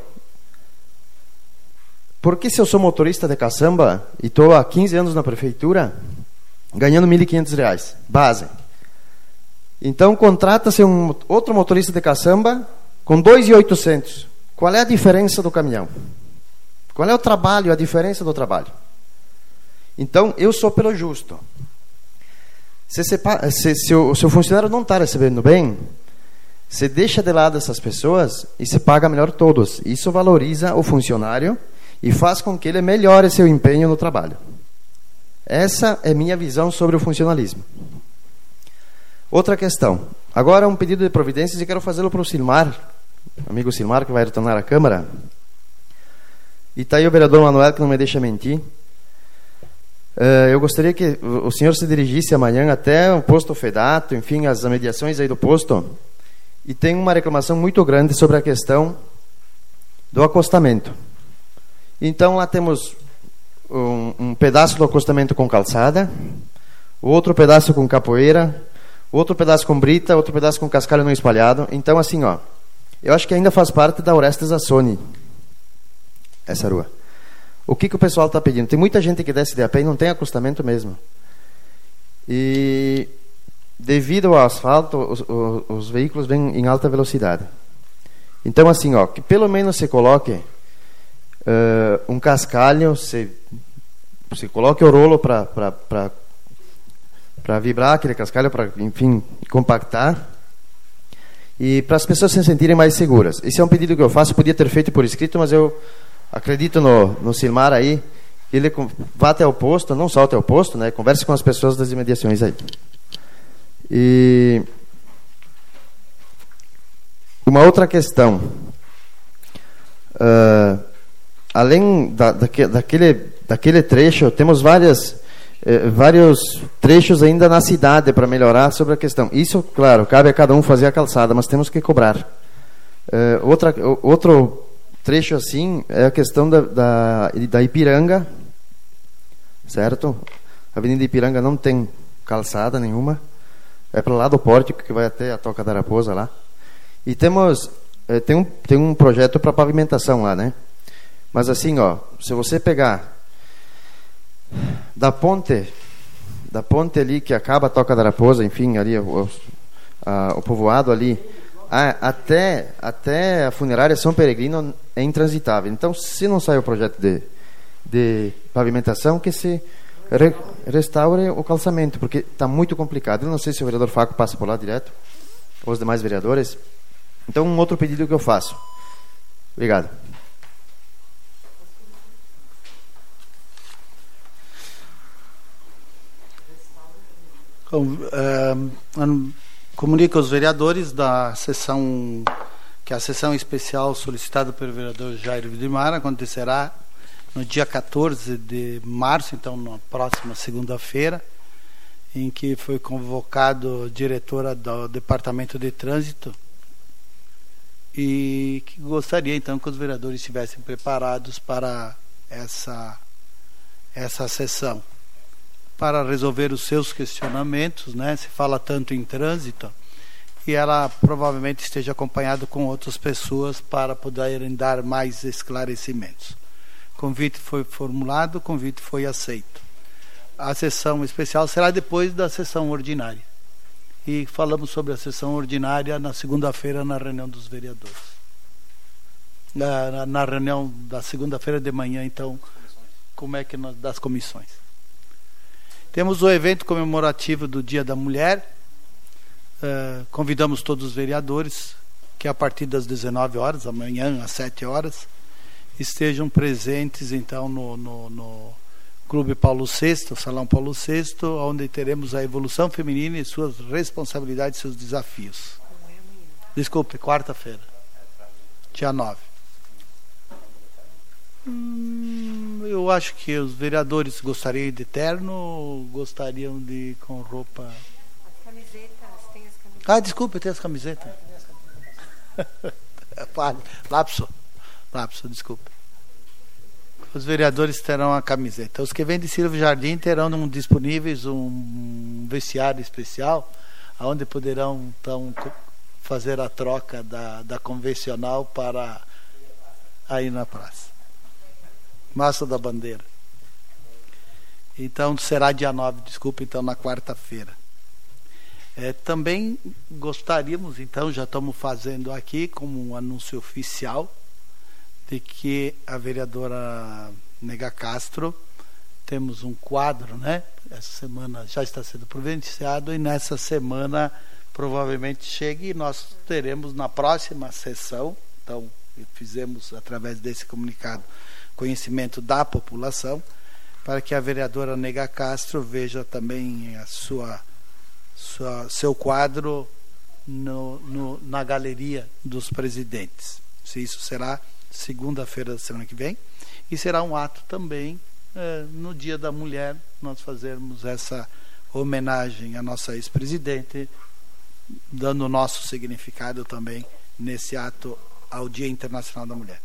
Porque se eu sou motorista de caçamba e estou há quinze anos na prefeitura ganhando mil e quinhentos reais, base. Então, contrata-se um outro motorista de caçamba com dois mil e oitocentos. Qual é a diferença do caminhão? Qual é o trabalho, a diferença do trabalho? Então, eu sou pelo justo. Se, se, se, se, o, se o funcionário não está recebendo bem, Você deixa de lado essas pessoas e se paga melhor todos. Isso valoriza o funcionário e faz com que ele melhore seu empenho no trabalho. Essa é minha visão sobre o funcionalismo. Outra questão. Agora um pedido de providências e quero fazê-lo para o Silmar, amigo Silmar, que vai retornar à Câmara. E está aí o vereador Manuel, que não me deixa mentir. Uh, eu gostaria que o senhor se dirigisse amanhã até o posto Fedato, enfim, as mediações aí do posto. E tem uma reclamação muito grande sobre a questão do acostamento. Então lá temos um, um pedaço do acostamento com calçada, outro pedaço com capoeira, outro pedaço com brita, outro pedaço com cascalho não espalhado. Então assim, ó, eu acho que ainda faz parte da Orestes Assoni essa rua. O que, que o pessoal está pedindo? Tem muita gente que desce de a pé e não tem acostamento mesmo. E devido ao asfalto, os, os, os veículos vêm em alta velocidade. Então assim, ó, que pelo menos se coloque uh, um cascalho, se, se coloque o rolo para para vibrar aquele cascalho, para, enfim, compactar, e para as pessoas se sentirem mais seguras. Esse é um pedido que eu faço, podia ter feito por escrito, mas eu acredito no, no Silmar aí, ele vá até o posto, não só até o posto, né, converse com as pessoas das imediações aí. E uma outra questão, uh, além da, daque, daquele, daquele trecho, temos várias, eh, vários trechos ainda na cidade para melhorar sobre a questão. Isso, claro, cabe a cada um fazer a calçada, mas temos que cobrar. Uh, outra, outro trecho assim é a questão da, da, da Ipiranga, certo? A Avenida Ipiranga não tem calçada nenhuma. É para lá do pórtico que vai até a Toca da Raposa lá. E temos é, tem um tem um projeto para pavimentação lá, né? Mas assim, ó, se você pegar da ponte da ponte ali que acaba a Toca da Raposa, enfim, ali o, a, o povoado ali, a, até até a funerária São Peregrino é intransitável. Então, se não sai o projeto de de pavimentação, que se Re, restaure o calçamento, porque está muito complicado. Eu não sei se o vereador Faco passa por lá direto, ou os demais vereadores. Então, um outro pedido que eu faço. Obrigado. Um, comunico aos vereadores da sessão, que a sessão especial solicitada pelo vereador Jair Vidimar acontecerá no dia quatorze de março, então na próxima segunda-feira, em que foi convocado a diretora do Departamento de Trânsito, e que gostaria então que os vereadores estivessem preparados para essa essa sessão, para resolver os seus questionamentos, né? Se fala tanto em trânsito, e ela provavelmente esteja acompanhada com outras pessoas para poderem dar mais esclarecimentos. O convite foi formulado, o convite foi aceito. A sessão especial será depois da sessão ordinária. E falamos sobre a sessão ordinária na segunda-feira na reunião dos vereadores. Na, na reunião da segunda-feira de manhã, então, como é que nós, das comissões. Temos o evento comemorativo do Dia da Mulher. Uh, convidamos todos os vereadores que a partir das dezenove horas, amanhã às sete horas, estejam presentes então no, no, no Clube Paulo sexto, Salão Paulo sexto, onde teremos a evolução feminina e suas responsabilidades e seus desafios. Desculpe, quarta-feira, dia nove. Hum, eu acho que os vereadores gostariam de terno ou gostariam de com roupa... As camisetas, tem as camisetas. Ah, desculpe, tem as camisetas. Lapso. Lapso, desculpa. Os vereadores terão a camiseta. Os que vêm de Silvio Jardim terão disponíveis um vestiário especial, onde poderão então fazer a troca da, da convencional para aí na praça. Massa da Bandeira. Então será dia nove, desculpa, então na quarta-feira. É, também gostaríamos, então, já estamos fazendo aqui como um anúncio oficial, de que a vereadora Nega Castro, temos um quadro, né? Essa semana já está sendo providenciado, e nessa semana provavelmente chegue e nós teremos na próxima sessão, então fizemos através desse comunicado conhecimento da população, para que a vereadora Nega Castro veja também a sua, sua seu quadro no, no, na galeria dos presidentes. Se isso será segunda-feira da semana que vem, e será um ato também eh, no Dia da Mulher, nós fazermos essa homenagem à nossa ex-presidente, dando o nosso significado também nesse ato ao Dia Internacional da Mulher.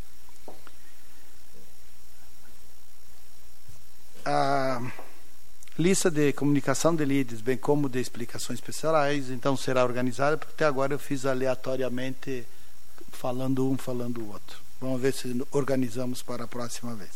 A lista de comunicação de líderes, bem como de explicações especiais, então será organizada, porque até agora eu fiz aleatoriamente, falando um, falando o outro. Vamos ver se organizamos para a próxima vez.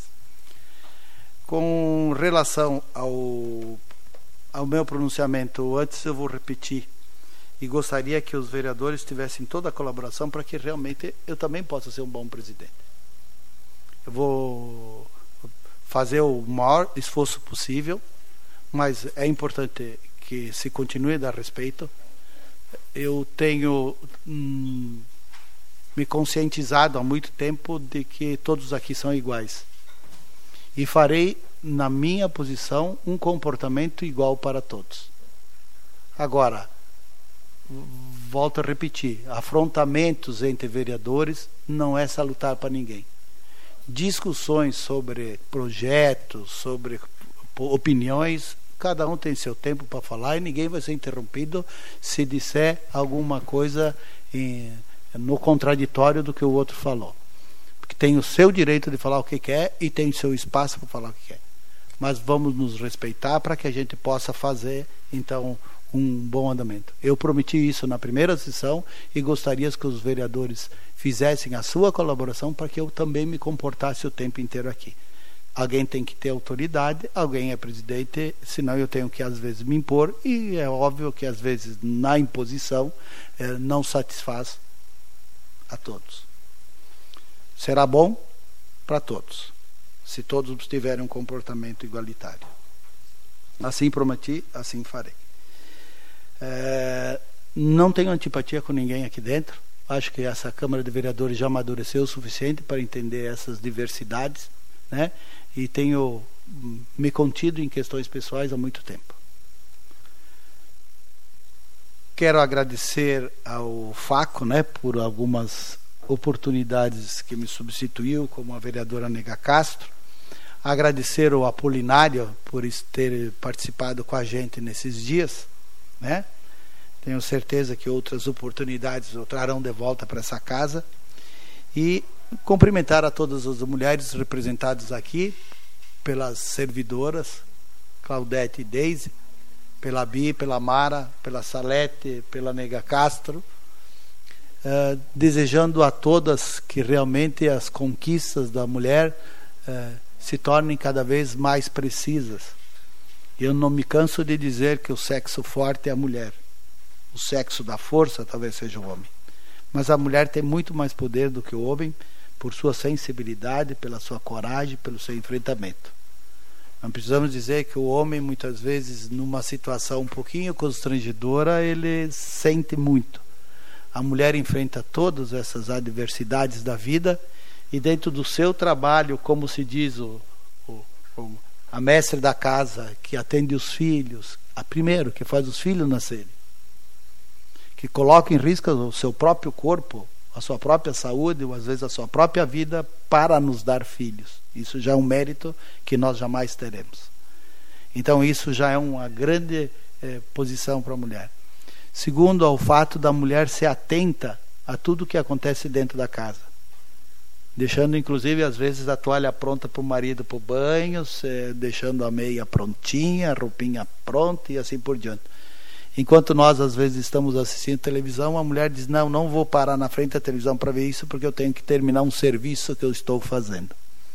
Com relação ao, ao meu pronunciamento, antes eu vou repetir, e gostaria que os vereadores tivessem toda a colaboração para que realmente eu também possa ser um bom presidente. Eu vou fazer o maior esforço possível, mas é importante que se continue a dar respeito. Eu tenho hum, me conscientizado há muito tempo de que todos aqui são iguais. E farei, na minha posição, um comportamento igual para todos. Agora, volto a repetir, afrontamentos entre vereadores não é salutar para ninguém. Discussões sobre projetos, sobre opiniões, cada um tem seu tempo para falar e ninguém vai ser interrompido se disser alguma coisa em, no contraditório do que o outro falou. Porque tem o seu direito de falar o que quer e tem o seu espaço para falar o que quer. Mas vamos nos respeitar para que a gente possa fazer, então, um bom andamento. Eu prometi isso na primeira sessão e gostaria que os vereadores fizessem a sua colaboração para que eu também me comportasse o tempo inteiro aqui. Alguém tem que ter autoridade, alguém é presidente, senão eu tenho que às vezes me impor, e é óbvio que às vezes na imposição eh, não satisfaz a todos. Será bom para todos, se todos tiverem um comportamento igualitário. Assim prometi, assim farei. É, não tenho antipatia com ninguém aqui dentro. Acho que essa Câmara de Vereadores já amadureceu o suficiente para entender essas diversidades, né? E tenho me contido em questões pessoais há muito tempo. Quero agradecer ao Faco, né, por algumas oportunidades que me substituiu, como a vereadora Nega Castro. Agradecer ao Apolinário por ter participado com a gente nesses dias, né? Tenho certeza que outras oportunidades o trarão de volta para essa casa. E cumprimentar a todas as mulheres representadas aqui, pelas servidoras, Claudete e Deise, pela Bi, pela Mara, pela Salete, pela Nega Castro, uh, desejando a todas que realmente as conquistas da mulher uh, se tornem cada vez mais precisas. Eu não me canso de dizer que o sexo forte é a mulher. O sexo da força talvez seja o homem. Mas a mulher tem muito mais poder do que o homem, por sua sensibilidade, pela sua coragem, pelo seu enfrentamento. Não precisamos dizer que o homem, muitas vezes, numa situação um pouquinho constrangedora, ele sente muito. A mulher enfrenta todas essas adversidades da vida e dentro do seu trabalho, como se diz o, o, o, a mestre da casa, que atende os filhos, a primeiro, que faz os filhos nascerem, que coloca em risco o seu próprio corpo, a sua própria saúde, ou às vezes a sua própria vida, para nos dar filhos. Isso já é um mérito que nós jamais teremos. Então isso já é uma grande eh, posição para a mulher. Segundo, ao fato da mulher ser atenta a tudo que acontece dentro da casa, deixando inclusive às vezes a toalha pronta para o marido para o banho, se, deixando a meia prontinha, a roupinha pronta e assim por diante. Enquanto nós às vezes estamos assistindo televisão, a mulher diz: não, não vou parar na frente da televisão para ver isso, porque eu tenho que terminar um serviço que eu estou fazendo.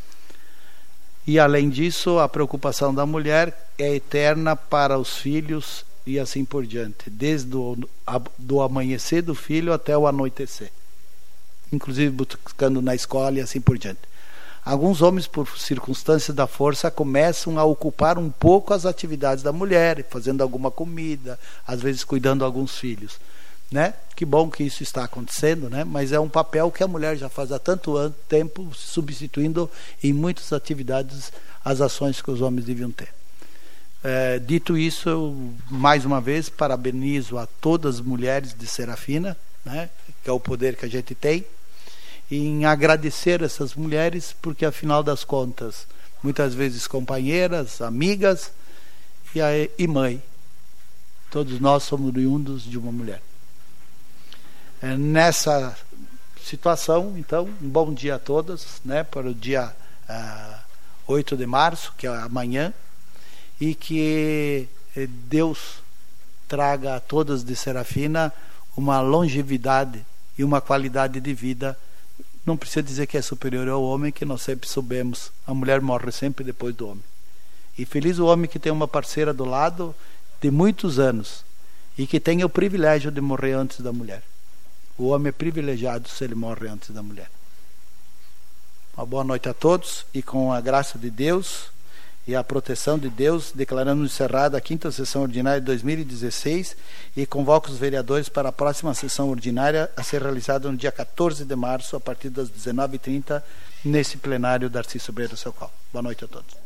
E além disso, a preocupação da mulher é eterna para os filhos e assim por diante, desde o a, do amanhecer do filho até o anoitecer, inclusive buscando na escola e assim por diante. Alguns homens, por circunstâncias da força, começam a ocupar um pouco as atividades da mulher, fazendo alguma comida, às vezes cuidando de alguns filhos, né? Que bom que isso está acontecendo, né? Mas é um papel que a mulher já faz há tanto tempo, substituindo em muitas atividades as ações que os homens deviam ter. É, dito isso, eu, mais uma vez, parabenizo a todas as mulheres de Serafina, né? Que é o poder que a gente tem, em agradecer essas mulheres, porque afinal das contas, muitas vezes companheiras, amigas e, a, e mãe, todos nós somos oriundos de uma mulher. É, nessa situação, então, um bom dia a todas, né, para o dia uh, oito de março, que é amanhã, e que Deus traga a todas de Serafina uma longevidade e uma qualidade de vida. Não precisa dizer que é superior ao homem, que nós sempre soubemos. A mulher morre sempre depois do homem. E feliz o homem que tem uma parceira do lado de muitos anos e que tenha o privilégio de morrer antes da mulher. O homem é privilegiado se ele morre antes da mulher. Uma boa noite a todos, e com a graça de Deus e a proteção de Deus, declarando encerrada a quinta sessão ordinária de dois mil e dezesseis, e convoco os vereadores para a próxima sessão ordinária a ser realizada no dia quatorze de março, a partir das dezenove e trinta, nesse plenário Darcy Sobreira Socal. Boa noite a todos.